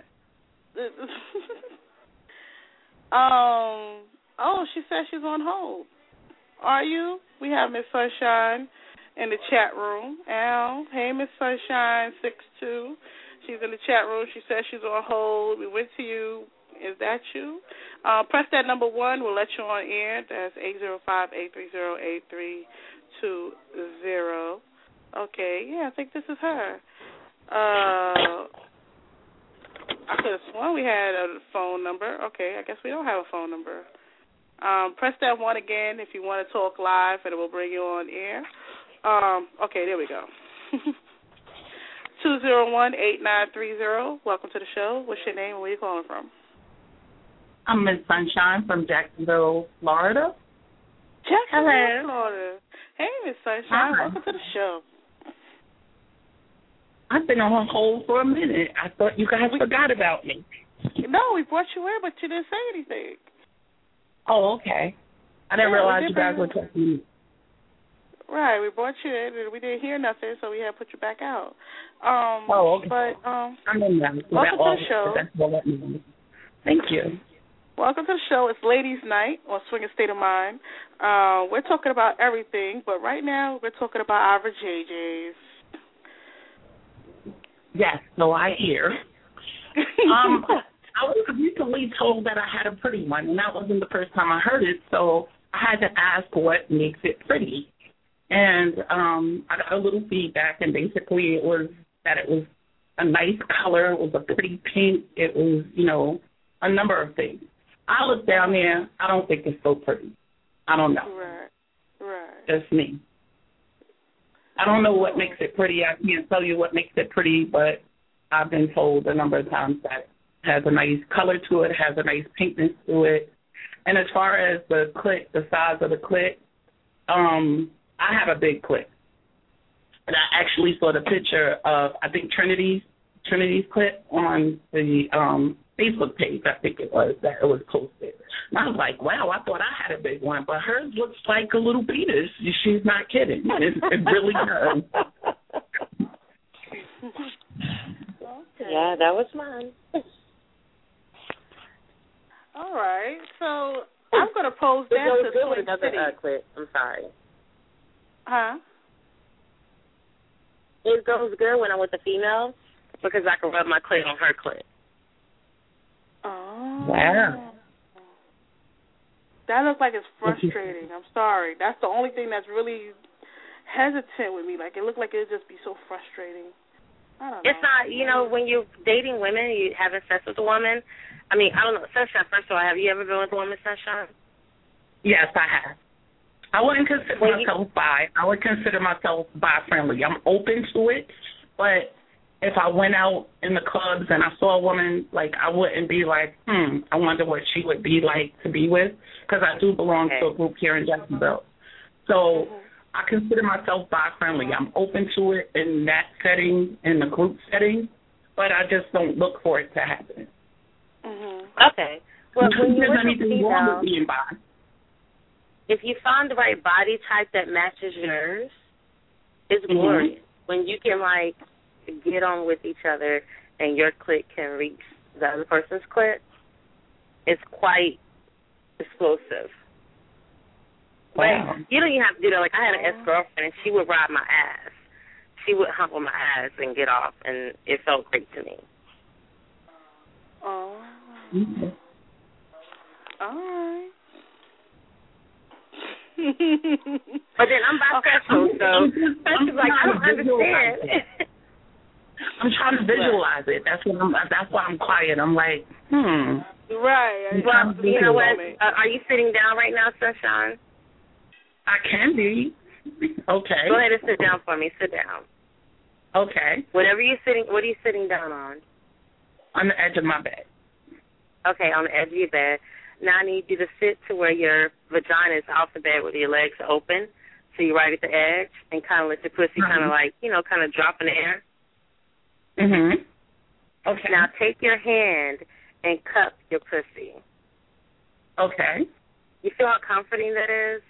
um. Oh, she said she's on hold. Are you? We have Miss Sunshine in the chat room. Al, hey, Miss Sunshine six two. She's in the chat room. She says she's on hold. We went to you. Is that you? Uh, press that number one. We'll let you on air. That's eight zero five, eight three zero, eight three two zero. Okay, yeah, I think this is her. Uh, I could have sworn we had a phone number. Okay, I guess we don't have a phone number. Um, press that one again if you want to talk live, and it will bring you on air. Um, okay, there we go. two zero one, eight nine three zero. Welcome to the show. What's your name and where are you calling from? I'm Miss Sunshine from Jacksonville, Florida. Jacksonville, Hello. Florida. Hey, Miss Sunshine. Hi. Welcome to the show. I've been on hold for a minute. I thought you guys forgot about me. No, we brought you in, but you didn't say anything. Oh, okay. I didn't Yeah, realize we you did guys bring- were talking. Right, we brought you in, and we didn't hear nothing, so we had to put you back out. Um, Oh, okay. But, um, I'm in now. So welcome that to the show. That's what let me know. Thank you. Welcome to the show. It's Ladies' Night on Swinging State of Mind. Uh, we're talking about everything, but right now we're talking about our J Js. Yes, so I hear. um, I was recently told that I had a pretty one, and that wasn't the first time I heard it, so I had to ask what makes it pretty. And um, I got a little feedback, and basically it was that it was a nice color, it was a pretty pink, it was, you know, a number of things. I look down there, I don't think it's so pretty. I don't know. Right, right. Just me. I don't know what makes it pretty. I can't tell you what makes it pretty, but I've been told a number of times that it has a nice color to it, has a nice pinkness to it. And as far as the clit, the size of the clit, um, I have a big clit. And I actually saw the picture of, I think, Trinity's, Trinity's clit on the um, Facebook page, I think it was, that it was posted. And I was like, wow, I thought I had a big one, but hers looks like a little penis. She's not kidding. It, it really does. Okay. Yeah, that was mine. All right. So I'm going to pose that It goes to good with Swing another City. uh, clit. I'm sorry. Huh? It goes good when I'm with a female. because I can rub my clit on her clit. Oh. Wow. That looks like it's frustrating. I'm sorry. That's the only thing that's really hesitant with me. Like, it looked like it would just be so frustrating. I don't know. It's not, you know, when you're dating women, you having sex with a woman. I mean, I don't know. Sunshine, first of all, have you ever been with a woman, Sunshine? Yes, I have. I wouldn't consider Well, myself bi. I would consider myself bi-friendly. I'm open to it, but if I went out in the clubs and I saw a woman, like, I wouldn't be like, hmm, I wonder what she would be like to be with, because I do belong okay. to a group here in Jacksonville. So I consider myself bi-friendly. I'm open to it in that setting, in the group setting, but I just don't look for it to happen. Mm-hmm. Okay. Well, when you're with a anything wrong with female, being bi. if you find the right body type that matches yours, it's Mm-hmm. glorious. When you can, like, get on with each other and your clit can reach the other person's clit, it's quite explosive. Wow. Like, you don't even have to do that. Like, I had an ex-girlfriend, and she would ride my ass. She would hump on my ass and get off, and it felt great to me. Oh. Mm-hmm. All right. But then I'm bisexual, so it's like, I don't understand. I'm trying to visualize it. That's what I'm. That's why I'm quiet. I'm like, hmm. Right. Well, you know what? Uh, are you sitting down right now, Sunshine? I can be. Okay. Go ahead and sit down for me. Sit down. Okay. Whatever you're sitting, what are you sitting down on? On the edge of my bed. Okay, on the edge of your bed. Now I need you to sit to where your vagina is off the bed with your legs open, so you're right at the edge, and kind of let your pussy Mm-hmm. kind of like, you know, kind of drop in the air. Mhm. Okay. Now take your hand and cup your pussy. Okay. You feel how comforting that is?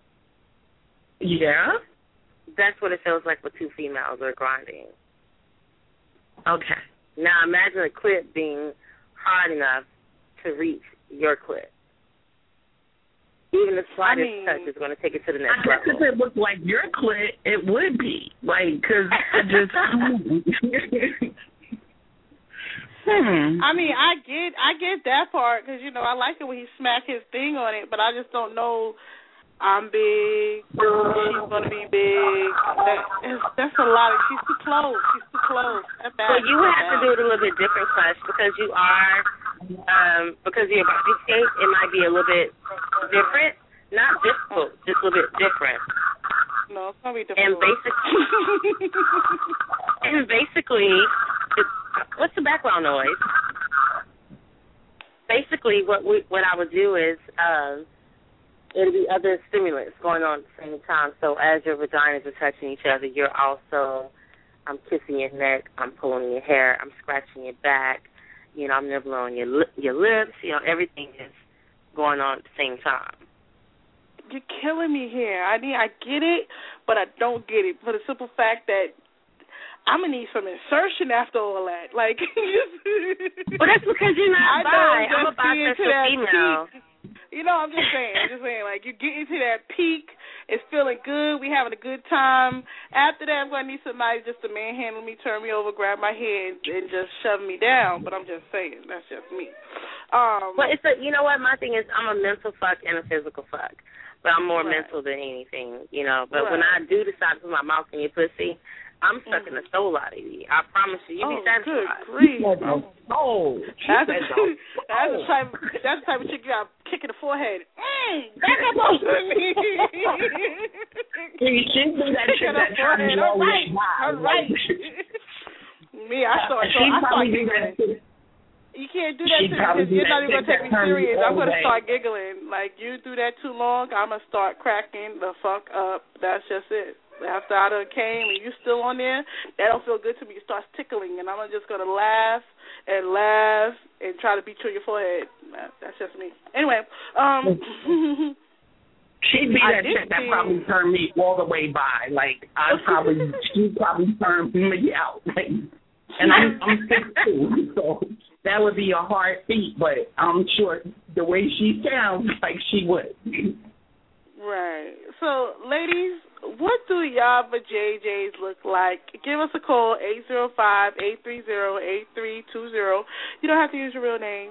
Yeah. That's what it feels like when two females are grinding. Okay. Now imagine a clit being hard enough to reach your clit. Even the slightest I mean, touch is going to take it to the I next guess level. if it looked like your clit, it would be like because I just. hmm. I mean, I get, I get that part because you know I like it when he smack his thing on it, but I just don't know. I'm big. She's gonna be big. That, that's a lot. Of, she's too close. She's too close. That's bad. Well, you would have to do it a little bit different, Clutch, because you are, um, because your body shape, it might be a little bit different. Not difficult, just a little bit different. No, it's gonna be difficult. And basically, and basically, it's, what's the background noise? Basically, what we, what I would do is. Um, It'll be other stimulants going on at the same time. So as your vaginas are touching each other, you're also, I'm kissing your neck, I'm pulling your hair, I'm scratching your back, you know, I'm nibbling on your li- your lips. You know, everything is going on at the same time. You're killing me here. I mean, I get it, but I don't get it for the simple fact that I'm gonna need some insertion after all that. Like, well, that's because you're not bi. I'm a bisexual female. Peak. You know, I'm just saying, I'm just saying, like, you get into that peak, it's feeling good, we having a good time. After that, I'm going to need somebody just to manhandle me, turn me over, grab my head, and just shove me down. But I'm just saying, that's just me. Um, well, it's a, you know what, my thing is, I'm a mental fuck and a physical fuck. But I'm more right. mental than anything, you know. But right. when I do decide to put my mouth in your pussy, I'm sucking mm-hmm. the soul out of you. I promise you, you'll oh, be satisfied. Good grief. Oh, that's, a, that's the type. That's the type of chick you got kicking the forehead. Mm, back up on me. You should do that shit that time you all always right, all right. Me, I saw. So I saw giggling. You can't do that to me because you're not even gonna take me serious. I'm gonna start giggling. Like you do that too long, I'm gonna start cracking the fuck up. That's just it. After I done came and you still on there, that don't feel good to me. It starts tickling, and I'm just gonna laugh and laugh and try to beat you on your forehead. That's just me. Anyway, um. She'd be that chick that probably turned me all the way by. Like I probably, she probably turned me out. Like, and I'm I'm six two, so that would be a hard feat. But I'm sure the way she sounds, like she would. Right. So, ladies, what do y'all for J Js look like? Give us a call, eight zero five, eight three zero, eight three two zero. You don't have to use your real name.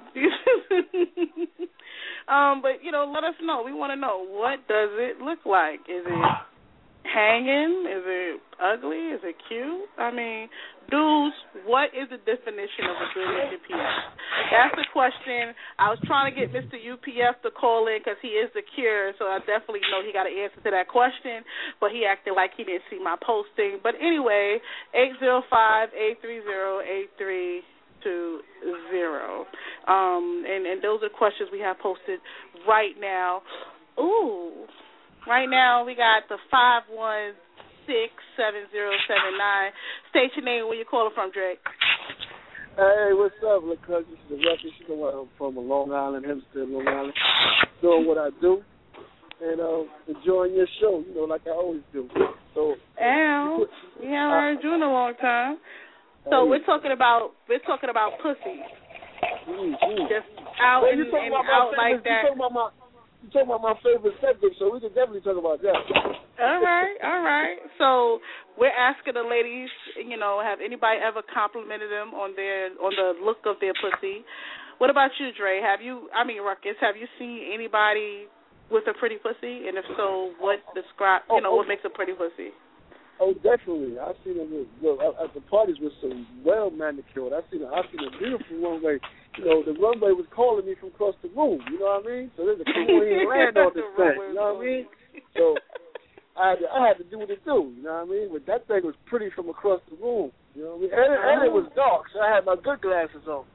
um, but, you know, let us know. We want to know, what does it look like? Is it hanging? Is it ugly? Is it cute? I mean, dudes, what is the definition of a good-looking P F? That's the question. I was trying to get Mister U P F to call in because he is the cure, so I definitely know he got an answer to that question, but he acted like he didn't see my posting. But anyway, eight zero five, eight three zero, eight three two zero. Um, and, and those are questions we have posted right now. Ooh. Right now, we got the five one six, seven zero seven nine. State your name, where you calling from, Drake. Hey, what's up, look, cuz this is the Ruckus. You know I'm from Long Island, Hempstead, Long Island. Doing what I do and uh, enjoying your show, you know, like I always do. So, Ow, we haven't heard you in a long time. So hey. we're talking about we're talking about pussy. Mm-hmm. Just out and, and out like that. You talking about my favorite subject, so we can definitely talk about that. All right, all right. So we're asking the ladies, you know, have anybody ever complimented them on their on the look of their pussy? What about you, Dre? Have you? I mean, Ruckus, have you seen anybody with a pretty pussy? And if so, what describe? You know, oh, oh. what makes a pretty pussy? Oh, definitely. I've seen them with, with, at the parties with some well manicured. I've seen a, I've seen a beautiful runway. You know, the runway was calling me from across the room. You know what I mean? So there's a Korean land on this thing. You know what I mean? So I had, to, I had to do what it do. You know what I mean? But that thing was pretty from across the room. You know what I mean? And, oh. and it was dark, so I had my good glasses on.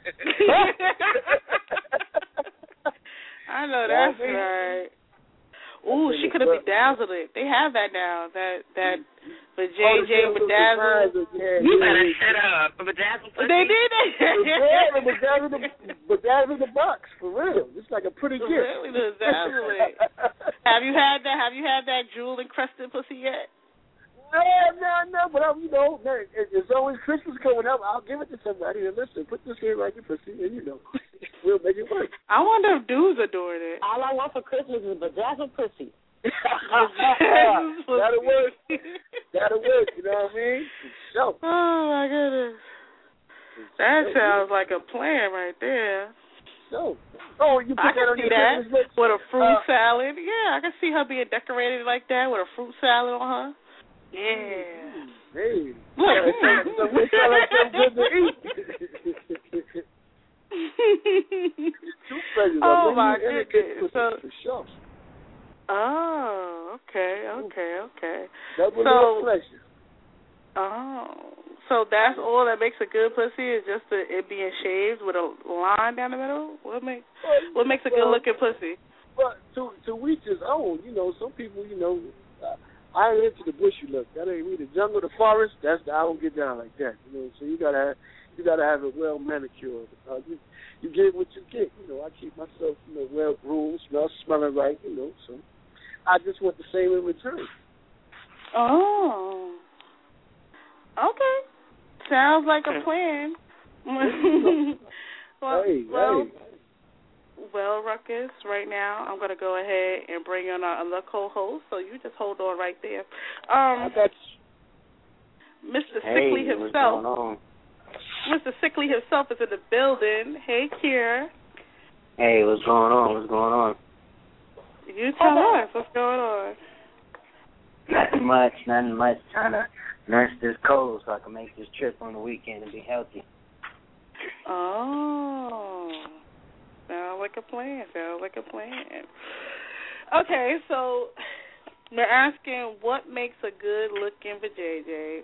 I know that's you know right. Ooh, she could have bedazzled it. They have that now. That that the J J bedazzled. You better shut up. Bedazzled pussy. They did it. Yeah, bedazzled the bedazzled the box for real. It's like a pretty gift. Really bedazzled it. Have you had that? Have you had that jewel encrusted pussy yet? No, no, no. But I'm, you know, it's always Christmas coming up. I'll give it to somebody. And listen, put this here like your pussy, and you know, we'll make it work. I wonder if dudes are doing it. All I want for Christmas is bedazzled pussy. That'll work. That'll work. You know what I mean? So. Oh my goodness. That sounds like a plan right there. So. Oh, you put I that can on see your that Christmas list? with a fruit uh, salad. Yeah, I can see her being decorated like that with a fruit salad on her. Yeah. Hey. Look. So we tell us something good to eat. Oh my goodness. So, for sure. Oh, okay, okay, okay. That was so, a pleasure. Oh, so that's all that makes a good pussy is just the, it being shaved with a line down the middle? What makes what makes a good looking pussy? But to to each his own, you know. Some people, you know, uh, I ain't into the bushy look. That ain't me. The jungle, the forest. That's the, I don't get down like that. You know, so you gotta have, you gotta have it well manicured. Uh, you you get what you get. You know, I keep myself, you know, well groomed, smell smelling right. You know, so I just want the same in return. Oh. Okay. Sounds like a plan. well, hey, well, hey. well, Ruckus, right now I'm going to go ahead and bring on our other co-host, so you just hold on right there. Um, I got you. Mister Hey, Sickly himself. What's going on? Mister Sickly himself is in the building. Hey, Kier. Hey, what's going on? What's going on? You tell us what's going on. Nothing much, nothing much. Trying to nurse this cold so I can make this trip on the weekend and be healthy. Oh, sounds like a plan. Sounds like a plan. Okay, so we're asking what makes a good looking for J J.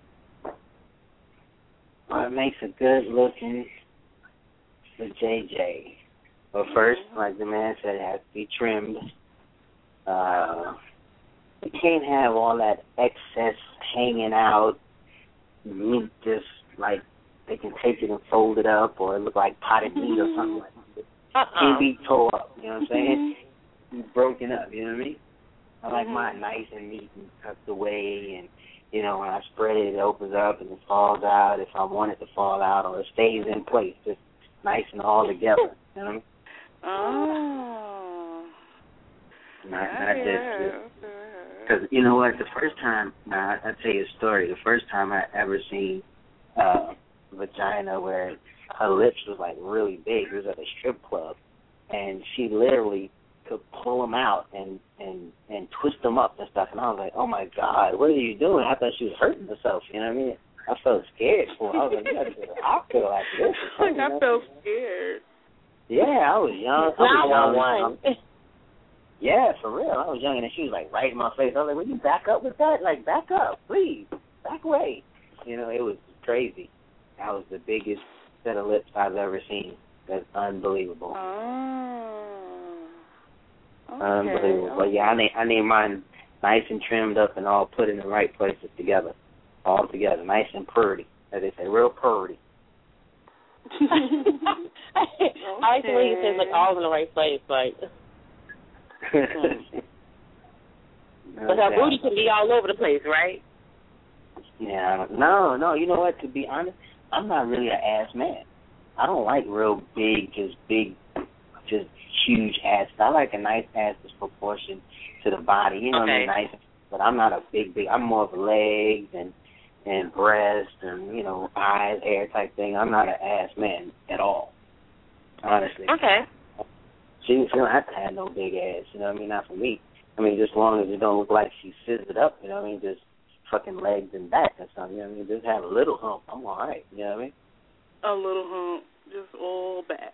What makes a good looking for J J? Well, first, like the man said, it has to be trimmed. Uh, you can't have all that excess hanging out. Meat just like they can take it and fold it up, or it look like potted meat or something like that. Uh-uh. Can't be tore up. You know what I'm saying? Mm-hmm. Broken up. You know what I mean? I like mm-hmm. mine nice and neat and tucked away, and you know when I spread it, it opens up and it falls out if I want it to fall out, or it stays in place, just nice and all together. You know what I mean? Oh. Not, I not hear. just because you know what? The first time, now I'll tell you a story. The first time I ever seen uh, vagina where her lips was like really big. It was at a strip club, and she literally could pull them out and and and twist them up and stuff. And I was like, oh my God, what are you doing? I thought she was hurting herself. You know what I mean? I felt scared for her. I was like, you got to go to the hospital after this. Like I know? felt scared. Yeah, I was young. I was young. One. Yeah, for real. I was young, and she was like right in my face. I was like, will you back up with that? Like, back up, please. Back away. You know, it was crazy. That was the biggest set of lips I've ever seen. That's unbelievable. Oh. Okay. Unbelievable. But yeah, I need, I need mine nice and trimmed up and all put in the right places together. All together. Nice and purty. As they say, real purty. I like the way you said, like, all in the right place, like. no But her doubt. booty can be all over the place, right? Yeah, no, no. You know what? To be honest, I'm not really an ass man. I don't like real big, just big, just huge ass. I like a nice ass that's proportioned to the body. You know what I mean? Okay. Nice, but I'm not a big, big. I'm more of a legs and and breast and you know eyes, hair type thing. I'm not an ass man at all. Honestly. Okay. She, she don't have to have no big ass. You know what I mean? Not for me. I mean, just as long as it don't look like she's scissored up. You know what I mean? Just fucking legs and back or something. You know what I mean? Just have a little hump. I'm all right. You know what I mean? A little hump, just all back.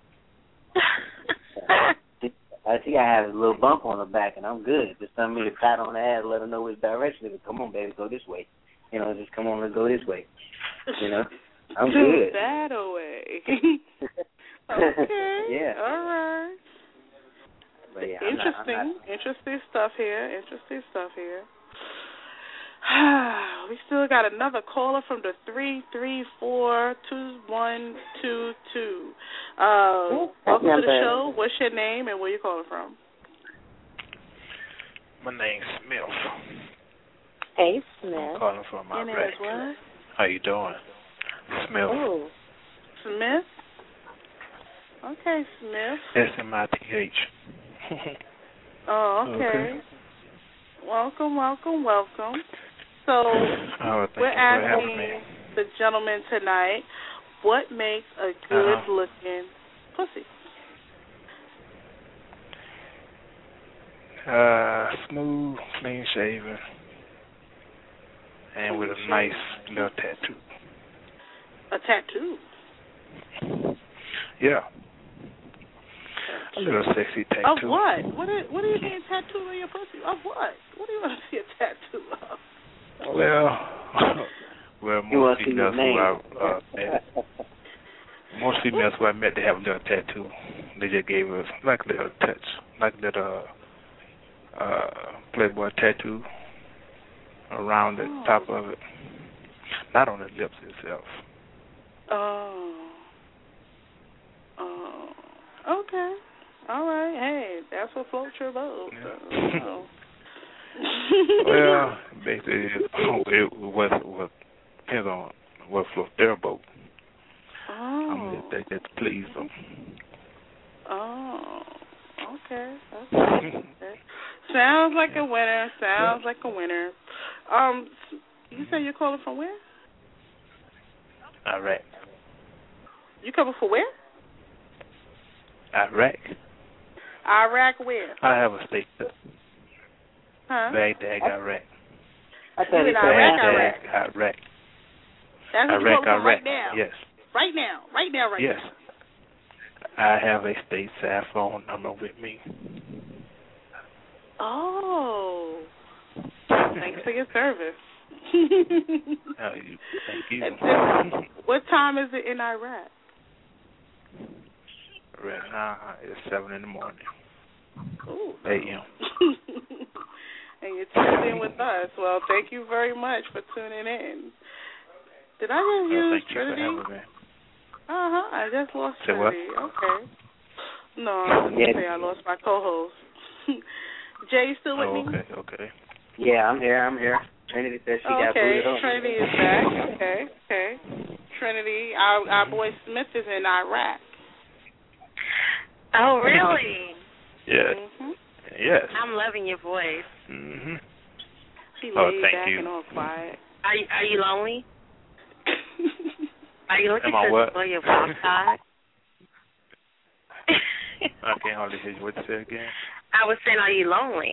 I see I have a little bump on the back, and I'm good. Just tell me to pat on the ass, let her know which direction it is. Come on, baby, go this way. You know, just come on, let's go this way. You know, I'm good. That away. Okay. Yeah. All right. But yeah, Interesting. I'm not, I'm not, Interesting stuff here. Interesting stuff here. We still got another caller from the three three four two one two two. Uh, welcome to the show. What's your name and where you calling from? My name's Smith. Hey, Smith. I'm calling from my Your name is what? How you doing? Smith. Oh. Smith? Okay, Smith. S M I T H. Oh, okay. Okay. Welcome, welcome, welcome. So Oh, thank we're you for having asking me. the gentleman tonight, what makes a good-looking Uh-huh. pussy? Uh, smooth, clean shaven, and with a nice little tattoo. A tattoo? Yeah. Little sexy tattoo. Of what? What are, what are you getting tattooed on your pussy? Of what? What do you want to see a tattoo of? Well, well, You want most to see your females who name. I uh, met, most females who I met, they have a little tattoo. They just gave us like a little touch, like a little uh, Playboy tattoo around the Oh. top of it, not on the lips itself. Oh. Oh. Okay. All right. Hey, that's what floats your boat. Yeah. So, Well, basically, it, it was, was depends on what floats their boat. Oh. I mean, they just please them. Oh. Okay. Okay. Okay. Sounds like a winner. Sounds like a winner. Um, you say you're calling from where? Iraq. You coming from where? Iraq. Iraq where? I have a state there. Huh? Baghdad, Iraq. I You in Iraq, Iraq? Baghdad, Iraq. That's what Iraq, you're calling from Iraq. right now? Yes. Right now. Right now, right Yes. now. I have a stateside phone number with me. Oh. Thanks for your service. Oh, you, thank you. And then, what time is it in Iraq? Right now, it's seven in the morning. Ooh. A M. And you're tuned in with us. Well, thank you very much for tuning in. Did I just Oh, use thank you Trinity? for having me. Uh-huh. I just lost Say what? Trinity. Okay. No, I was going to say I lost my co-host. Jay, you still with Oh, me? okay, okay. Yeah, I'm here. I'm here. Trinity says she got Okay, booted up. Trinity is back. Okay, okay. Trinity, our, our boy Smith is in Iraq. Oh, really? Yeah. Mm-hmm. Yes. I'm loving your voice. Mhm. She Oh, laid thank back you. and all quiet. Are you, are you lonely? Are you looking Am I to what? explore your wild side? I can't hardly hear you. What you say again? I was saying, are you lonely?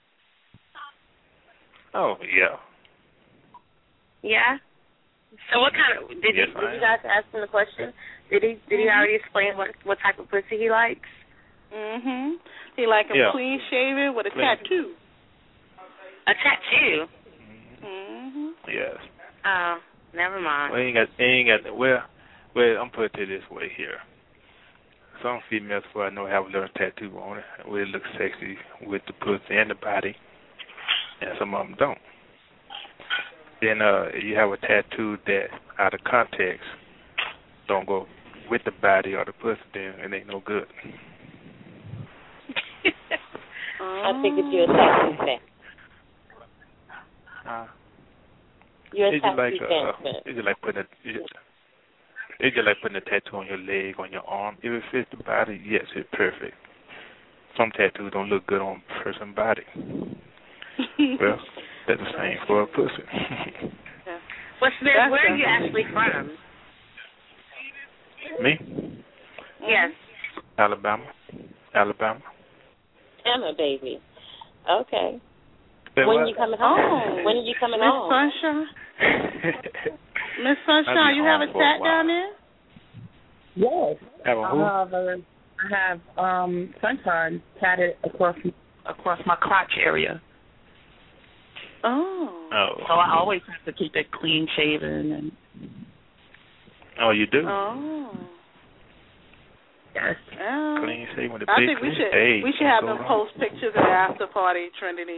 Oh, yeah. Yeah. So what kind of did Yes, you I did you am. guys ask him the question? Did he did he Mhm. already explain what what type of pussy he likes? Mhm. He like him Yeah. clean shaven with a Clean. tattoo. A tattoo. Mhm. Yes. Oh, never mind. Well, he ain't got, he ain't got, well, well, I'm putting it this way here. Some females, who I know, have a little tattoo on it, where it looks sexy with the pussy and the body, and some of them don't. Then uh, you have a tattoo that, out of context, don't go with the body or the pussy, then it ain't no good. I figured you're a tattoo fan. Uh, You're a it's just like tattoo uh, fan. it's just like putting a, it's just, it's just like putting a tattoo on your leg, on your arm. If it fits the body, yes, it's perfect. Some tattoos don't look good on a person's body. Well, that's the same for a pussy. Yeah. Well, Smith, That's where are a- you actually from? Me? Yes. Alabama. Alabama. Emma, baby. Okay. Say when what? are you coming home? Oh. When are you coming Miss home? Sunshine. Miss I'll Sunshine, be you have a home for a tat while. down there? Yes. Have a I who? have, uh, I have um, sunshine tatted across across my crotch area. Oh. Oh. So I always have to keep it clean shaven and. Oh, you do? Oh. Yes. Oh. Clean shaven with a I big think we clean. should Hey, we should what's have them going post pictures of the after party, Trinity.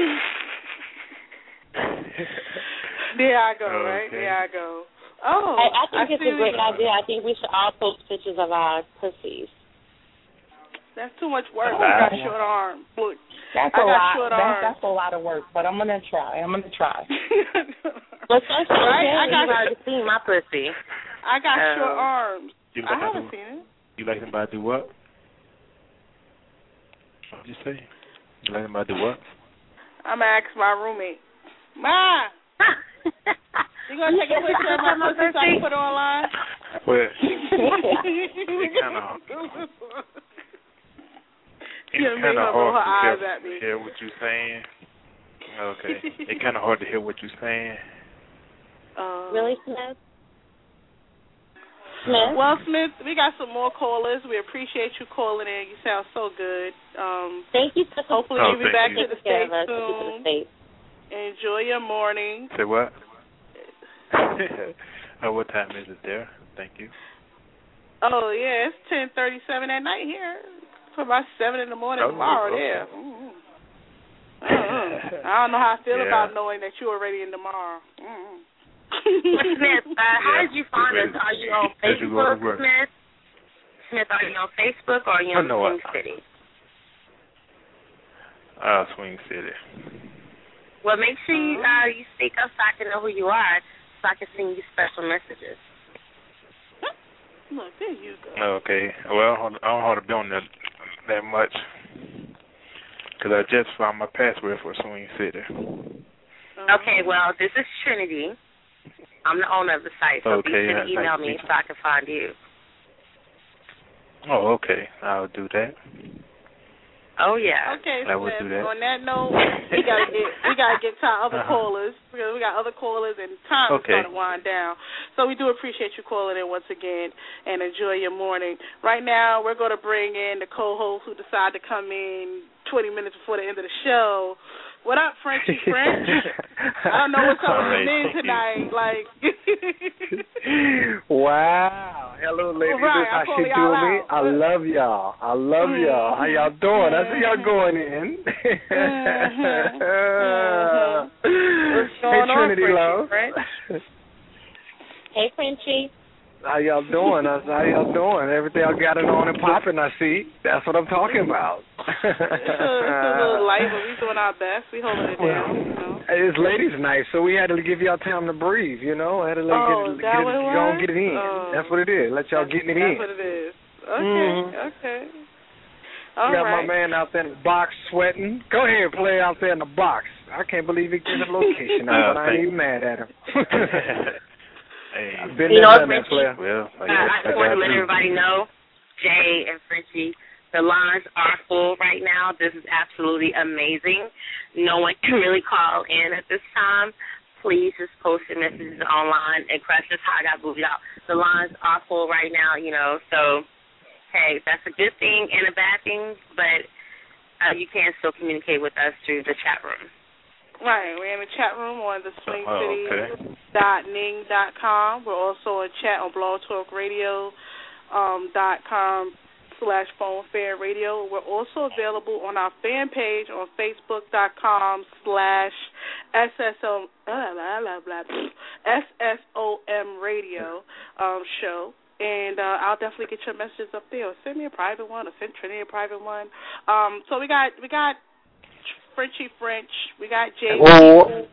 There I go, right? Okay. There I go. Oh, I, I think I it's see a great what- idea. I think we should all post pictures of our pussies. That's too much work. Wow. I got short arms. Look, That's I a got lot. short That, arms. that's a lot of work, but I'm gonna try. I'm gonna try. Well, Sunshine, Right? I I got- you've already seen my pussy. I got Oh. short arms. You I like haven't to- seen it. You like somebody to do what? What did you say? You like somebody to do what? I'm gonna ask my roommate. Ma, you gonna take a picture of my pussy so I can put it online? Well, it kind of Yeah, it's make kind her of roll hard her to eyes hear, at me. hear what you're saying. Okay, it's kind of hard to hear what you're saying. Uh, Really, Smith? Smith? Well, Smith, we got some more callers. We appreciate you calling in. You sound so good. Um, Thank you. For hopefully Oh, you'll be thank back you. to the Take care States of us. Take you to the soon. States. Enjoy your morning. Say what? Oh, what time is it there? Thank you. Oh, yeah, it's ten thirty-seven at night here. It's about seven in the morning Oh, tomorrow okay. there. Mm-hmm. Uh-uh. I don't know how I feel Yeah. about knowing that you're already in tomorrow. Mm-hmm. Well, Smith, uh, how Yeah, did you find get us? Are you on ready. As you go to Facebook, work. Smith? Smith, are you on Facebook or are you I on know Swing it. City? Uh, Swing City. Well, make sure you, uh, you speak up so I can know who you are, so I can send you special messages. Look, there you go. Okay. Well, I don't, I don't want to be on that that much because I just found my password for Swing City. Okay, well, this is Trinity. I'm the owner of the site, so be Okay, sure yeah, to email nice to me meet so I can find you. Oh, okay. I'll do that. Oh, yeah. Okay, I will Smith. do that. On that note, we gotta get we gotta get to our other Uh-huh. callers because we got other callers and time is Okay. starting to wind down. So we do appreciate you calling in once again and enjoy your morning. Right now, we're going to bring in the co-host who decided to come in twenty minutes before the end of the show. What up, Frenchie French? I don't know what's up with the Alright, men thank you. tonight. Like, Wow. Hello, ladies. Right, How I'm she calling do y'all me? out. I love y'all. I love y'all. How y'all doing? I see y'all going in. Mhm. What's Hey, going on, Trinity Frenchie Love. French? Hey, Frenchie. How y'all doing? I- How y'all doing? Everything y'all got it on and popping, I see. That's what I'm talking about. It's a, it's a little light, but we doing our best. We holding it down, you know. It's ladies' night, so we had to give y'all time to breathe, you know. I had to let Oh, get, is it, that get, it, what it go and was? get it in. Oh. That's what it is. Let y'all get it That's in. what it is. Okay, Mhm. okay. All we got right. my man out there in the box sweating. Go ahead, play out there in the box. I can't believe he gave the location out, but I ain't even mad at him. Hey, I've been You there, know done what, that, player. well, Uh, I just want to let everybody know, Jay and Frenchie, the lines are full right now. This is absolutely amazing. No one can really call in at this time. Please just post your messages online and crush this how I got booted out. The lines are full right now, you know, so, hey, that's a good thing and a bad thing, but uh, you can still communicate with us through the chat room. Right, we're in the chat room on the swing Oh, city okay. dot ning dot com. We're also in chat on blog talk radio um, dot com slash phone fair radio. We're also available on our fan page on facebook dot com slash S S O blah, blah, blah, blah, S S O M radio um, show. And uh, I'll definitely get your messages up there. Or send me a private one, or send Trinity a private one. Um, so we got we got Frenchie French, we got Jay Peoples,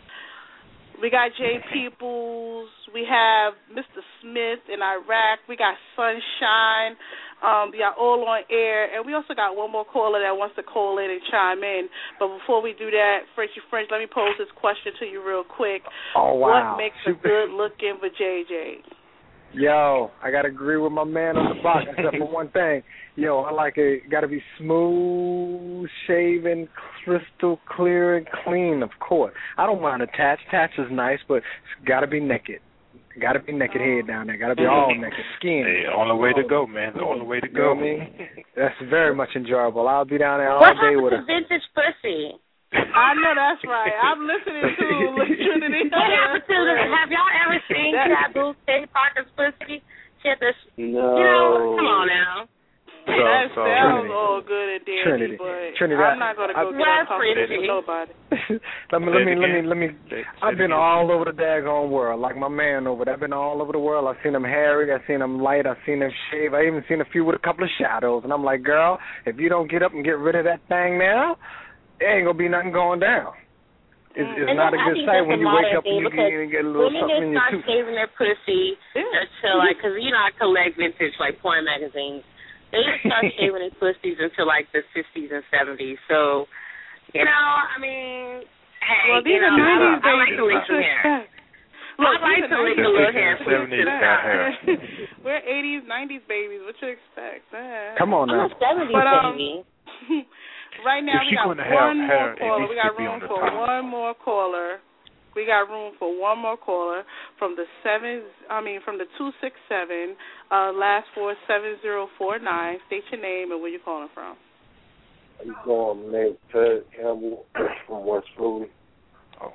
we got Jay Peoples, we have Mister Smith in Iraq, we got Sunshine, um, we are all on air, and we also got one more caller that wants to call in and chime in. But before we do that, Frenchie French, let me pose this question to you real quick. Oh, wow. What makes a good looking for J J? Yo, I gotta agree with my man on the box, except for one thing. Yo, I like it. Got to be smooth, shaven, crystal clear, and clean. Of course, I don't mind attached. Attached is nice, but it's got to be naked. Got to be naked head down there. Got to be all naked, skin. Hey, on the way to go, man. On the way to You know go. what I mean? That's very much enjoyable. I'll be down there all What day happened with to her. vintage pussy? I know that's right. I'm listening to Trinity. What happened to the, have y'all ever seen Taboo Teddy Parker's pussy? She had this, No. you know, come on now. So, That so, sounds Trinity. all good and dandy, Trinity. but Trinity, I'm not going to go I- get uncomfortable with nobody. let me, let me, let me, again. let me. Say- say I've it been again. all over the daggone world, like my man over there. I've been all over the world. I've seen them hairy, I've seen them light, I've seen them shave. I even seen a few with a couple of shadows. And I'm like, girl, if you don't get up and get rid of that thing now, there ain't gonna be nothing going down. It's, it's And not a then I good think sight that's when a you wake modern up and thing you because get, get a little women something in just your start tooth. shaving their pussy until, like, because, you know, I collect vintage, like, porn magazines. They just start shaving their pussies until, like, the fifties and seventies. So, you know, I mean, hey, Well, these you know, are I, nineties I like babies. to lick some hair. Look, I like these to are lick a nineties little hair. sixties and seventies got hair. We're eighties, nineties babies. What you expect? Uh, Come on now. I'm a seventies But, um, baby. right now, If we she got going to have one more hair, it caller. needs We got to be room on the for top. one more caller. We got room for one more caller from the seven. I mean, from the two six seven, uh, last four seven zero four nine. State your name and where you calling from. How you going, man? Ted Campbell from West Philly. Oh.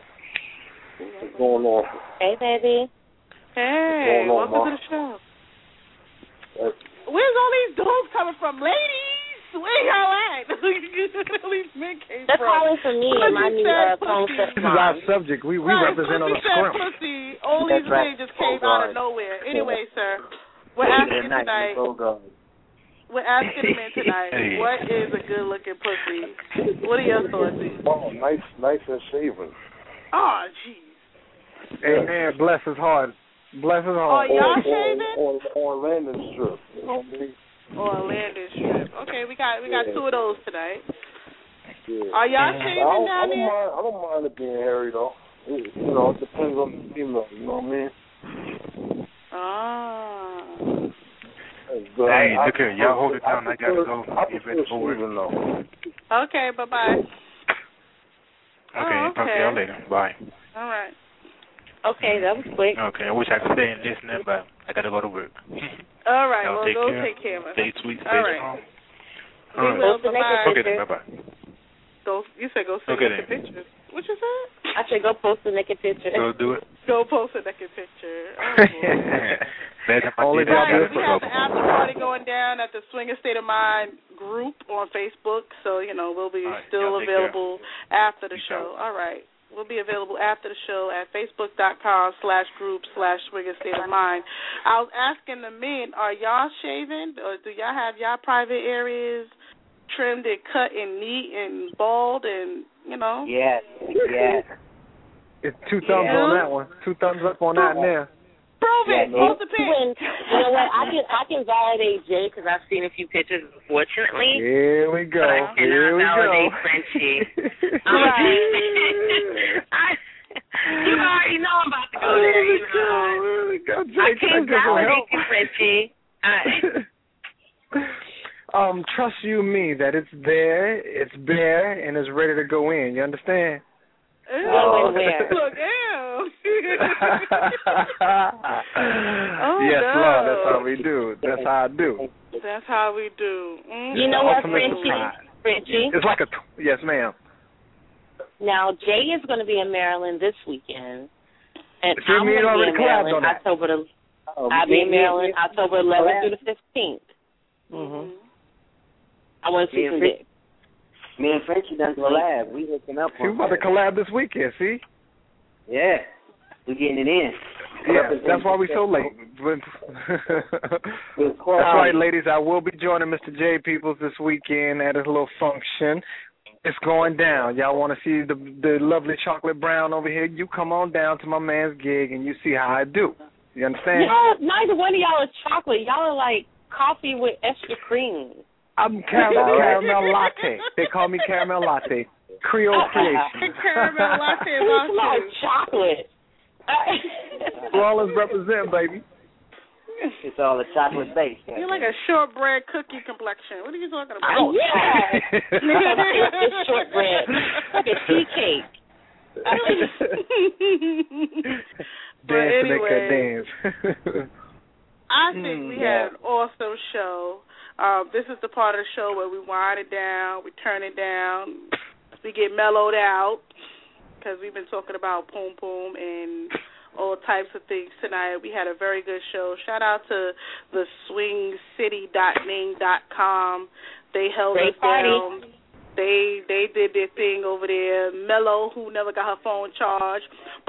What's going on? Hey, baby. Hey, going on, welcome Ma? to the show. That's, Where's all these dudes coming from, ladies? Where y'all at? All these men came They're from. calling for me and my new uh, phone This is our system. subject. We we Right, represent on pussy a said scrim. pussy. All That's these right. men just came Oh, out of God. nowhere. Anyway, sir, we're Good asking night, tonight. oh, God. We're asking the men tonight. Hey. What is a good looking pussy? What are your thoughts? oh, nice, nice and shaven. Oh, jeez. Hey man, bless his heart. Bless his Oh, heart. y'all Or, shaving? or, or, or landing strip. You know what I mean? Or a landing strip. Okay, we got we got Yeah. two of those tonight. Yeah. Are y'all I shaving don't, I down don't there? mind. I don't mind it being hairy though. It, you know, it depends on the female. You know what I mean? Ah. But Hey, I, look here. Y'all hold it down. I gotta prefer- go. I Get prefer ready for work. shaving though. Okay, bye bye. Okay, Oh, talk to okay. y'all later. Bye. All right. Okay, that was quick. Okay, I wish I could stay and listen, but I gotta go to work. All right. Y'all well, take go care. take care of us. Stay sweet, stay All right. strong. We All right. will. Post the naked Bye-bye. Okay, then. picture. Bye-bye. Go. You said go send Okay, naked then. pictures. What you said? I should go post the naked picture. Go do it. Go post a naked picture. Oh, boy. Last time I Only did that, I God got Right, in we have trouble. the after party going down at the Swinger State of Mind group on Facebook, so you know we'll be All right, still y'all take care. available after the Peace show. out. All right, we'll be available after the show at facebook dot com slash group slash Swinger State of Mind. I was asking the men, are y'all shaving, or do y'all have y'all private areas trimmed and cut and neat and bald and you know? Yes, yes. It's two thumbs Yeah. on that one. Two thumbs up on that and there. Prove Yeah, it. Post the pic. You know what? I can I can validate Jay because I've seen a few pictures, unfortunately. Here we go. But I cannot Here we validate go. Frenchie. I'm I, you already know I'm about to go there. You know. Go, I Jay, can't can I get some validate help? you, Frenchie. I, um, trust you me that it's there, it's bare, and it's ready to go in. You understand? Ew. Oh, where? Look, ew. oh, yes, no. Lord, that's how we do. That's how I do. That's how we do. Mm-hmm. You know what, Ultimate Frenchie? surprise. Frenchie? It's like a, t- yes, ma'am. Now, Jay is going to be in Maryland this weekend. And See, I'm me going and to be already in collabed Maryland on that. October the, Oh, I'll be me- in me- Maryland me- October eleventh collab. through the fifteenth. Mm-hmm. I want to see Me some and dick. Me and Frenchie done collab. We hooking up. See, we're on about to that. collab this weekend, see? Yeah, we getting it in. Yeah, that's why we so late. That's right, ladies. I will be joining Mister J Peoples this weekend at his little function. It's going down. Y'all want to see the the lovely chocolate brown over here? You come on down to my man's gig and you see how I do. You understand? Y'all, neither one of y'all is chocolate. Y'all are like coffee with extra cream. I'm caramel, caramel latte. They call me caramel latte. Creole creation. Caramel latte is It's like awesome. chocolate. Flawless represent, baby. It's all a chocolate base. You're like a shortbread cookie complexion. What are you talking about? Oh, yeah. It's shortbread. Like a tea cake. But Dance to make anyway, her dance. I think Mm, we yeah. had an awesome show. Um, this is the part of the show where we wind it down, we turn it down, we get mellowed out, because we've been talking about Poom Poom and all types of things tonight. We had a very good show. Shout out to the swing city dot ning dot com. They held Great us party. down. They they did their thing over there. Mello, who never got her phone charged.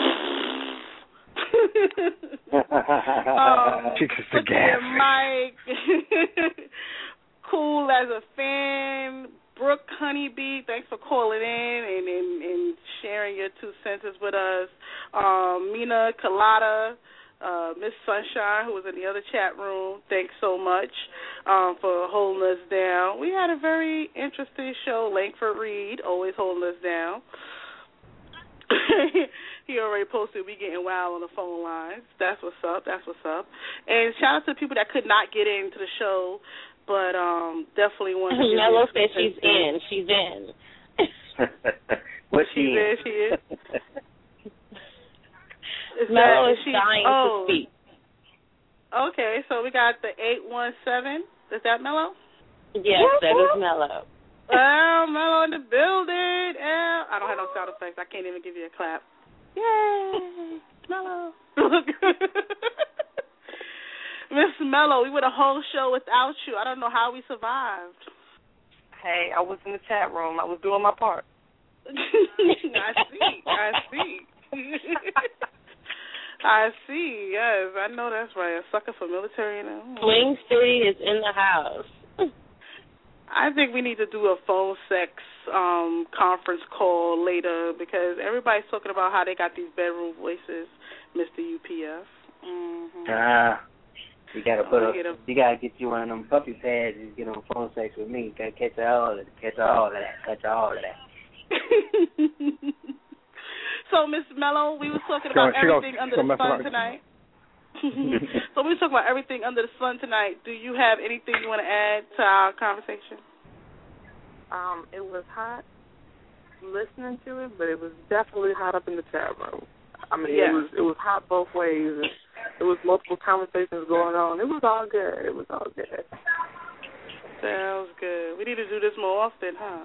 um, She just a look gas. at Mike. Cool as a fan. Brooke Honeybee, thanks for calling in and, and, and sharing your two senses with us. Um, Mina Colada, uh, Miss Sunshine, who was in the other chat room, thanks so much um, for holding us down. We had a very interesting show. Langford Reed, always holding us down. He already posted we getting wild on the phone lines. That's what's up. That's what's up. And shout out to the people that could not get into the show, but um, definitely want to. Mello said she's in. She's in. What's she She's in? in. She is. Is Mello that- is she- dying oh, to speak. Okay, so we got the eight one seven. Is that Mello? Yes, that is Mello. Oh, Mello in the building. Oh, I don't have no sound effects. I can't even give you a clap. Yay, Mello. Miss Mello, we went a whole show without you. I don't know how we survived. Hey, I was in the chat room. I was doing my part. I see. I see. I see. Yes, I know that's right. A sucker for military now. Swing City is in the house. I think we need to do a phone sex um, conference call later because everybody's talking about how they got these bedroom voices, Mister U P F. Mm-hmm. Ah, you gotta put Oh, up. get a- You gotta get you one of them puppy pads and get on phone sex with me. Gotta catch all of it. Catch all of that. Catch all of that. So, Miss Mello, we were talking She gonna- about she gonna- everything she under gonna the mess sun around. tonight. So we were talking about everything under the sun tonight. Do you have anything you want to add to our conversation? Um, it was hot listening to it, but it was definitely hot up in the chat room. I mean, Yeah. it was it was hot both ways. And there was multiple conversations going on. It was all good. It was all good. Sounds good. We need to do this more often, huh?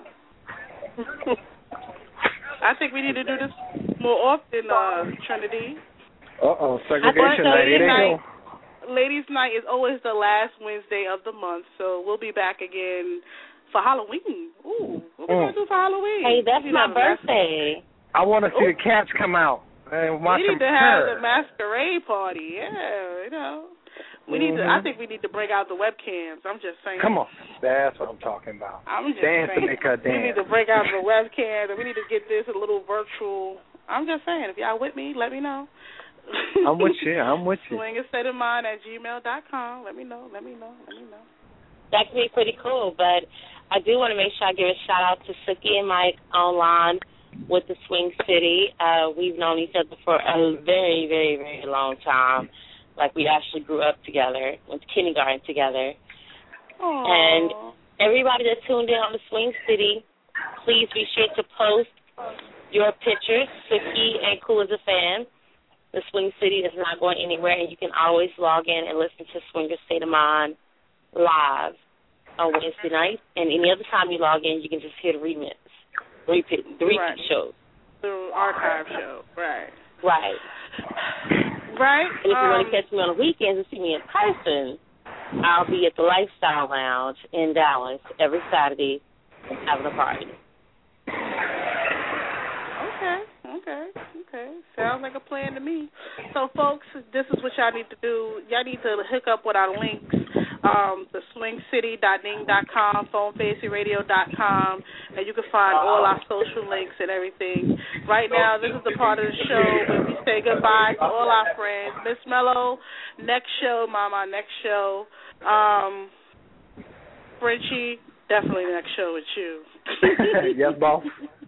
I think we need to do this more often, uh, Trinity. Uh-oh, segregation I night. think It ain't ladies' go. night, ladies' night is always the last Wednesday of the month, so we'll be back again for Halloween. Ooh, what we Mm. gonna do for Halloween? Hey, that's We my have a mas- birthday. I want to see the cats come out and watch We them need to have purr. the masquerade party. Yeah, you know. We need to. I Mhm. think we need to break out the webcams. I'm just saying. Come on. That's what I'm talking about. I'm just Dance to saying. make her We need dance. to break out the webcams, and we need to get this a little virtual. I'm just saying. If y'all with me, let me know. I'm with you. I'm with you. Swing a state of mind at gmail dot com. Let me know. Let me know. Let me know. That could be pretty cool, but I do want to make sure I give a shout out to Suki and Mike online with the Swing City. Uh, we've known each other for a very, very, very long time. Like, we actually grew up together, went to kindergarten together. Aww. And everybody that tuned in on the Swing City, please be sure to post your pictures. Suki and Cool as a Fan. The Swing City is not going anywhere, and you can always log in and listen to Swinger State of Mind live on Wednesday night. And any other time you log in, you can just hear the remix, repeat, the repeat right. show. The archive show, right. Right. Right. And if you um, want to catch me on the weekends and see me in person, I'll be at the Lifestyle Lounge in Dallas every Saturday having a party. Okay, okay, okay. Sounds like a plan to me. So, folks, this is what y'all need to do. Y'all need to hook up with our links, um, the swing city dot ning dot com, phone fantasy radio dot com, and you can find all our social links and everything. Right now, this is the part of the show where we say goodbye to all our friends. Miss Mello, next show, Mama, next show. Um, Frenchie, definitely next show with you. Yes, boss.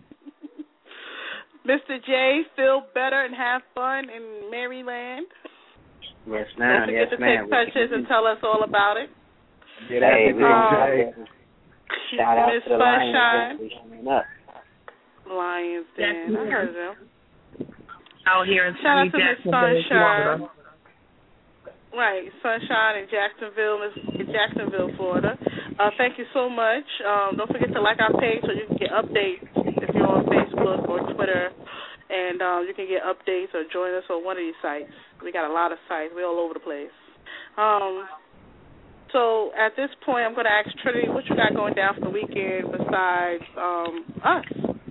Mister J, feel better and have fun in Maryland. Yes, ma'am. Don't Yes, forget to ma'am. take pictures and tell us all about it. Get out Hey, um, shout out Miss to the Sunshine. Lions. Coming up. Lions Den. I heard them. Out here in Shout out to Miss Jacksonville, Sunshine. Florida. Right, Sunshine in Jacksonville, Miss Jacksonville, Florida. Uh, thank you so much. Um, don't forget to like our page so you can get updates if you're on Facebook or Twitter, and um, you can get updates or join us on one of these sites. We got a lot of sites. We're all over the place. Um, so at this point, I'm going to ask Trinity, what you got going down for the weekend besides um, us?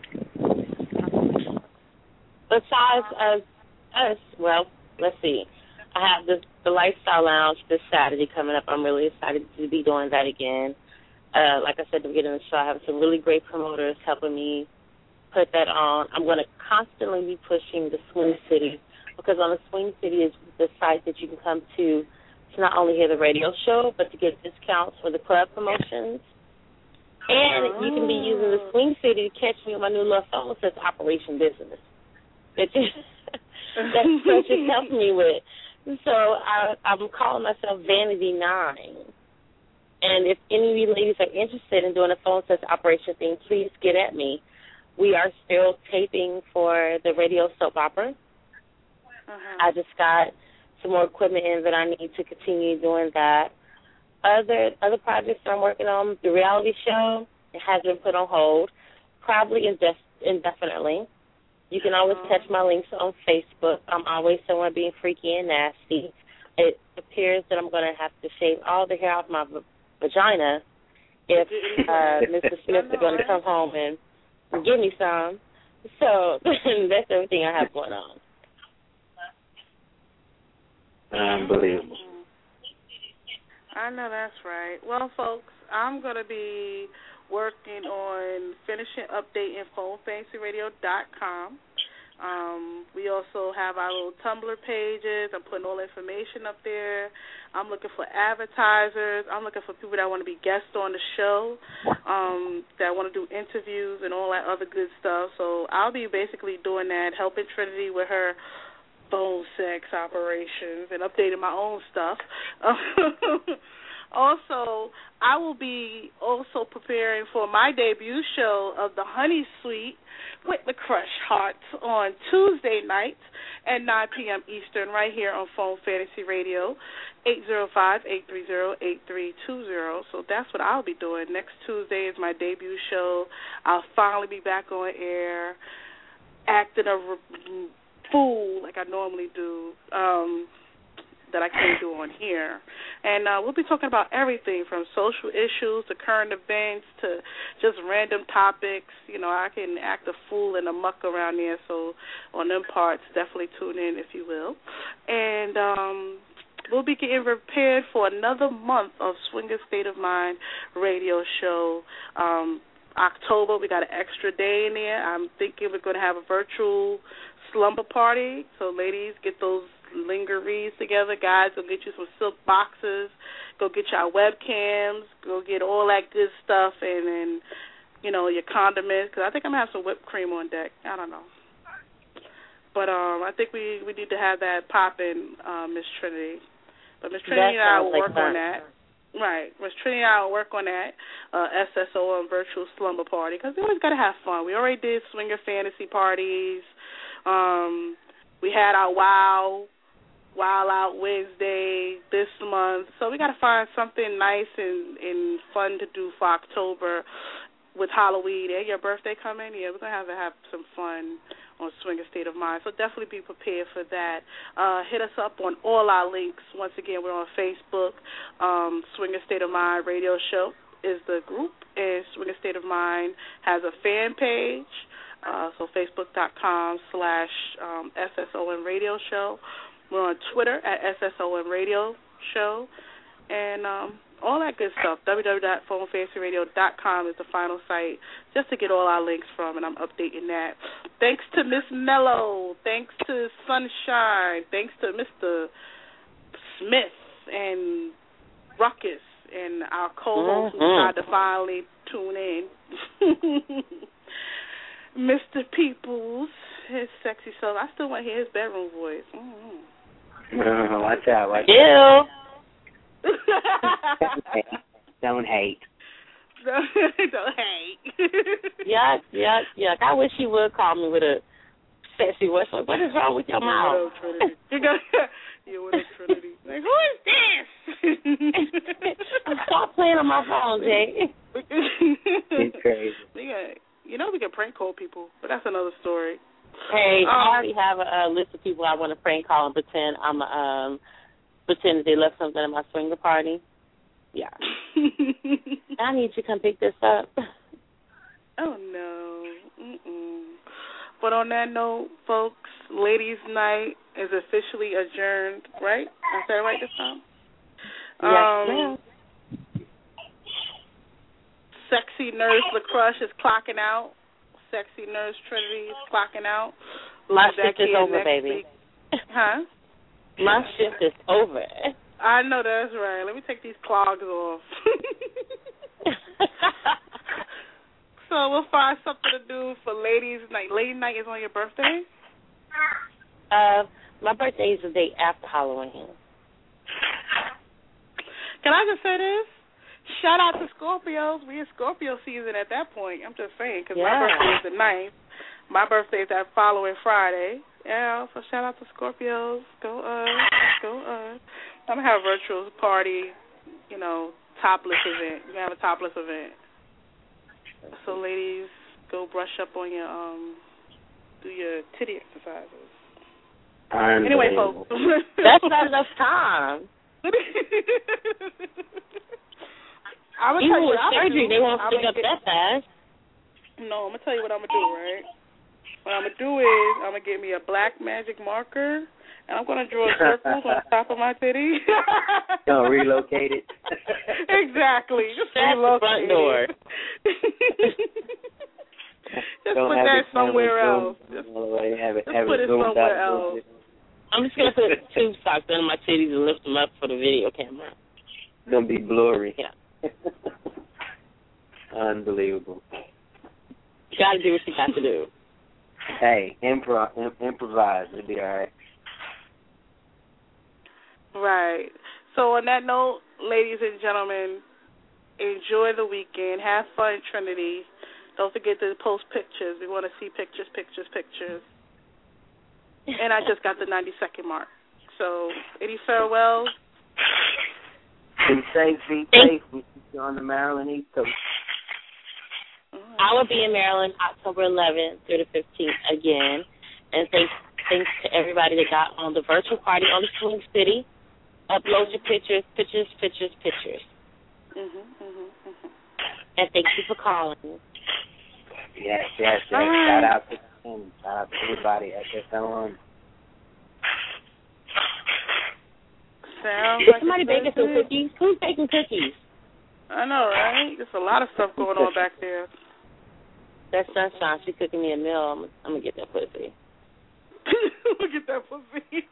Besides us, us, well, let's see. I have the, the Lifestyle Lounge this Saturday coming up. I'm really excited to be doing that again. Uh, like I said at the beginning of the show, I have some really great promoters helping me put that on. I'm going to constantly be pushing the Swing City, because on the Swing City is the site that you can come to to not only hear the radio show, but to get discounts for the club promotions. And you can be using the Swing City to catch me on my new little phone that says Operation Business. That that's what you're helping me with. So I, I'm calling myself Vanity Nine. And if any of you ladies are interested in doing a phone sex operation thing, please get at me. We are still taping for the radio soap opera. Uh-huh. I just got some more equipment in that I need to continue doing that. Other other projects that I'm working on, the reality show, it has been put on hold, probably indef- indefinitely. You can always catch my links on Facebook. I'm always somewhere being freaky and nasty. It appears that I'm going to have to shave all the hair off my v- vagina if uh, Mister Smith is going to come home and give me some. So that's everything I have going on. Unbelievable. I know that's right. Well, folks, I'm going to be working on finishing updating phone fantasy radio dot com. Um, we also have our little Tumblr pages. I'm putting all the information up there. I'm looking for advertisers. I'm looking for people that want to be guests on the show, um, that want to do interviews and all that other good stuff. So I'll be basically doing that, helping Trinity with her phone sex operations and updating my own stuff. Also, I will be also preparing for my debut show of the Honey Suite with the Crush Hearts on Tuesday nights at nine p.m. Eastern right here on Phone Fantasy Radio, eight zero five, eight three zero, eight three two zero. So that's what I'll be doing. Next Tuesday is my debut show. I'll finally be back on air, acting a re- fool like I normally do. Um... that I can't do on here. And uh, we'll be talking about everything from social issues to current events to just random topics. You know, I can act a fool and a muck around there, so on them parts, definitely tune in, if you will. And um, we'll be getting prepared for another month of Swinger State of Mind radio show. Um, October. We got an extra day in there. I'm thinking we're going to have a virtual slumber party. So, ladies, get those lingeries together. Guys, go get you some silk boxes. Go get your webcams. Go get all that good stuff. And then, you know, your condiments. Because I think I'm going to have some whipped cream on deck. I don't know. But um, I think we, we need to have that popping, uh, Miss Trinity. But Miss Trinity and I will work on that. Right. Miss Trinity and I will work on that uh, S S O and virtual slumber party because we always got to have fun. We already did swinger fantasy parties. Um, we had our Wow, Wild Out Wednesday this month. So we got to find something nice and, and fun to do for October with Halloween and your birthday coming. Yeah, we're going to have to have some fun on Swinger State of Mind. So definitely be prepared for that. Uh, hit us up on all our links. Once again, we're on Facebook. Um, Swinger State of Mind Radio Show is the group, and Swinger State of Mind has a fan page. Uh, so facebook.com slash um, SSON Radio Show. We're on Twitter at S S O N Radio Show. And um, all that good stuff. w w w dot phone fantasy radio dot com is the final site just to get all our links from, and I'm updating that. Thanks to Miss Mello. Thanks to Sunshine. Thanks to Mister Smith and Ruckus and our co-host mm-hmm. who tried to finally tune in. Mister Peoples, his sexy self. I still want to hear his bedroom voice. Mm-hmm. Uh, watch out. Watch Ew. out. Don't hate. Don't hate. Yuck, yuck, yuck. I wish he would call me with a sexy voice. Like, what is wrong with your mouth? Yeah, what up, Trinity? Like, who is this? Stop playing on my phone, Jay. It's crazy. Yeah, you know we can prank call people, but that's another story. Hey, um, I already have a, a list of people I want to prank call and pretend I'm a, um pretend that they left something at my swinger party. Yeah. I need you to come pick this up. Oh, no. Mm-mm. But on that note, folks, Ladies' Night is officially adjourned, right? I said it right this time? Yes, ma'am. Um, Sexy Nurse LaCrush is clocking out. Sexy Nurse Trinity is clocking out. My shift is over, baby. Week. Huh? My shift is over. I know that's right. Let me take these clogs off. So we'll find something to do for Ladies' Night. Ladies' Night is on your birthday? Uh, my birthday is the day after Halloween. Can I just say this? Shout out to Scorpios. We in Scorpio season at that point. I'm just saying, because yeah. my birthday is the ninth. My birthday is that following Friday. Yeah, so shout out to Scorpios. Go us. Go us. I'm going to have a virtual party, you know, topless event. We're going to have a topless event. So, ladies, go brush up on your, um, do your titty exercises. Anyway, folks. That's not enough time. I'm gonna Even tell you with what surgery, do. they won't I'm pick up get, that fast. No, I'm going to tell you what I'm going to do, right? What I'm going to do is I'm going to get me a black magic marker, and I'm going to draw circles on top of my titty. Don't relocate it. Exactly. Just That's the front door. Just Don't put that somewhere else. Just, have it, just have put it somewhere else. I'm just going to put tube socks under my titties and lift them up for the video camera. It's going to be blurry. Yeah. Unbelievable. You got to do what you got to do. Hey, improv, imp- improvise. It'll be all right. Right. So on that note, ladies and gentlemen, enjoy the weekend. Have fun, Trinity. Don't forget to post pictures. We want to see pictures, pictures, pictures. And I just got the ninety-second mark. So any farewells? Be safe, be safe. We keep you on the Maryland East Coast. I will be in Maryland October eleventh through the fifteenth again. And thanks, thanks to everybody that got on the virtual party on the Swing City. Upload your pictures, pictures, pictures, pictures. Mm-hmm, mm-hmm, mm-hmm. And thank you for calling. Yes, yes, yes. Right. Shout out to him. Shout out to everybody at S S O N. Sounds Is like somebody baking some cookies? Who's baking cookies? I know, right? There's a lot of stuff going on back there. that sunshine. She cooking me a meal. I'm, I'm gonna get that pussy. Look at that pussy. Did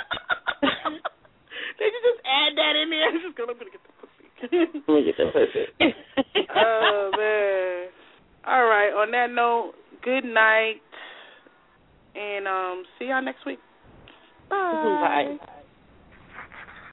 you just add that in there? I'm just gonna, I'm gonna get that pussy. I'm gonna get that pussy. Oh man. All right. On that note, good night, and um, see y'all next week. Bye. Bye.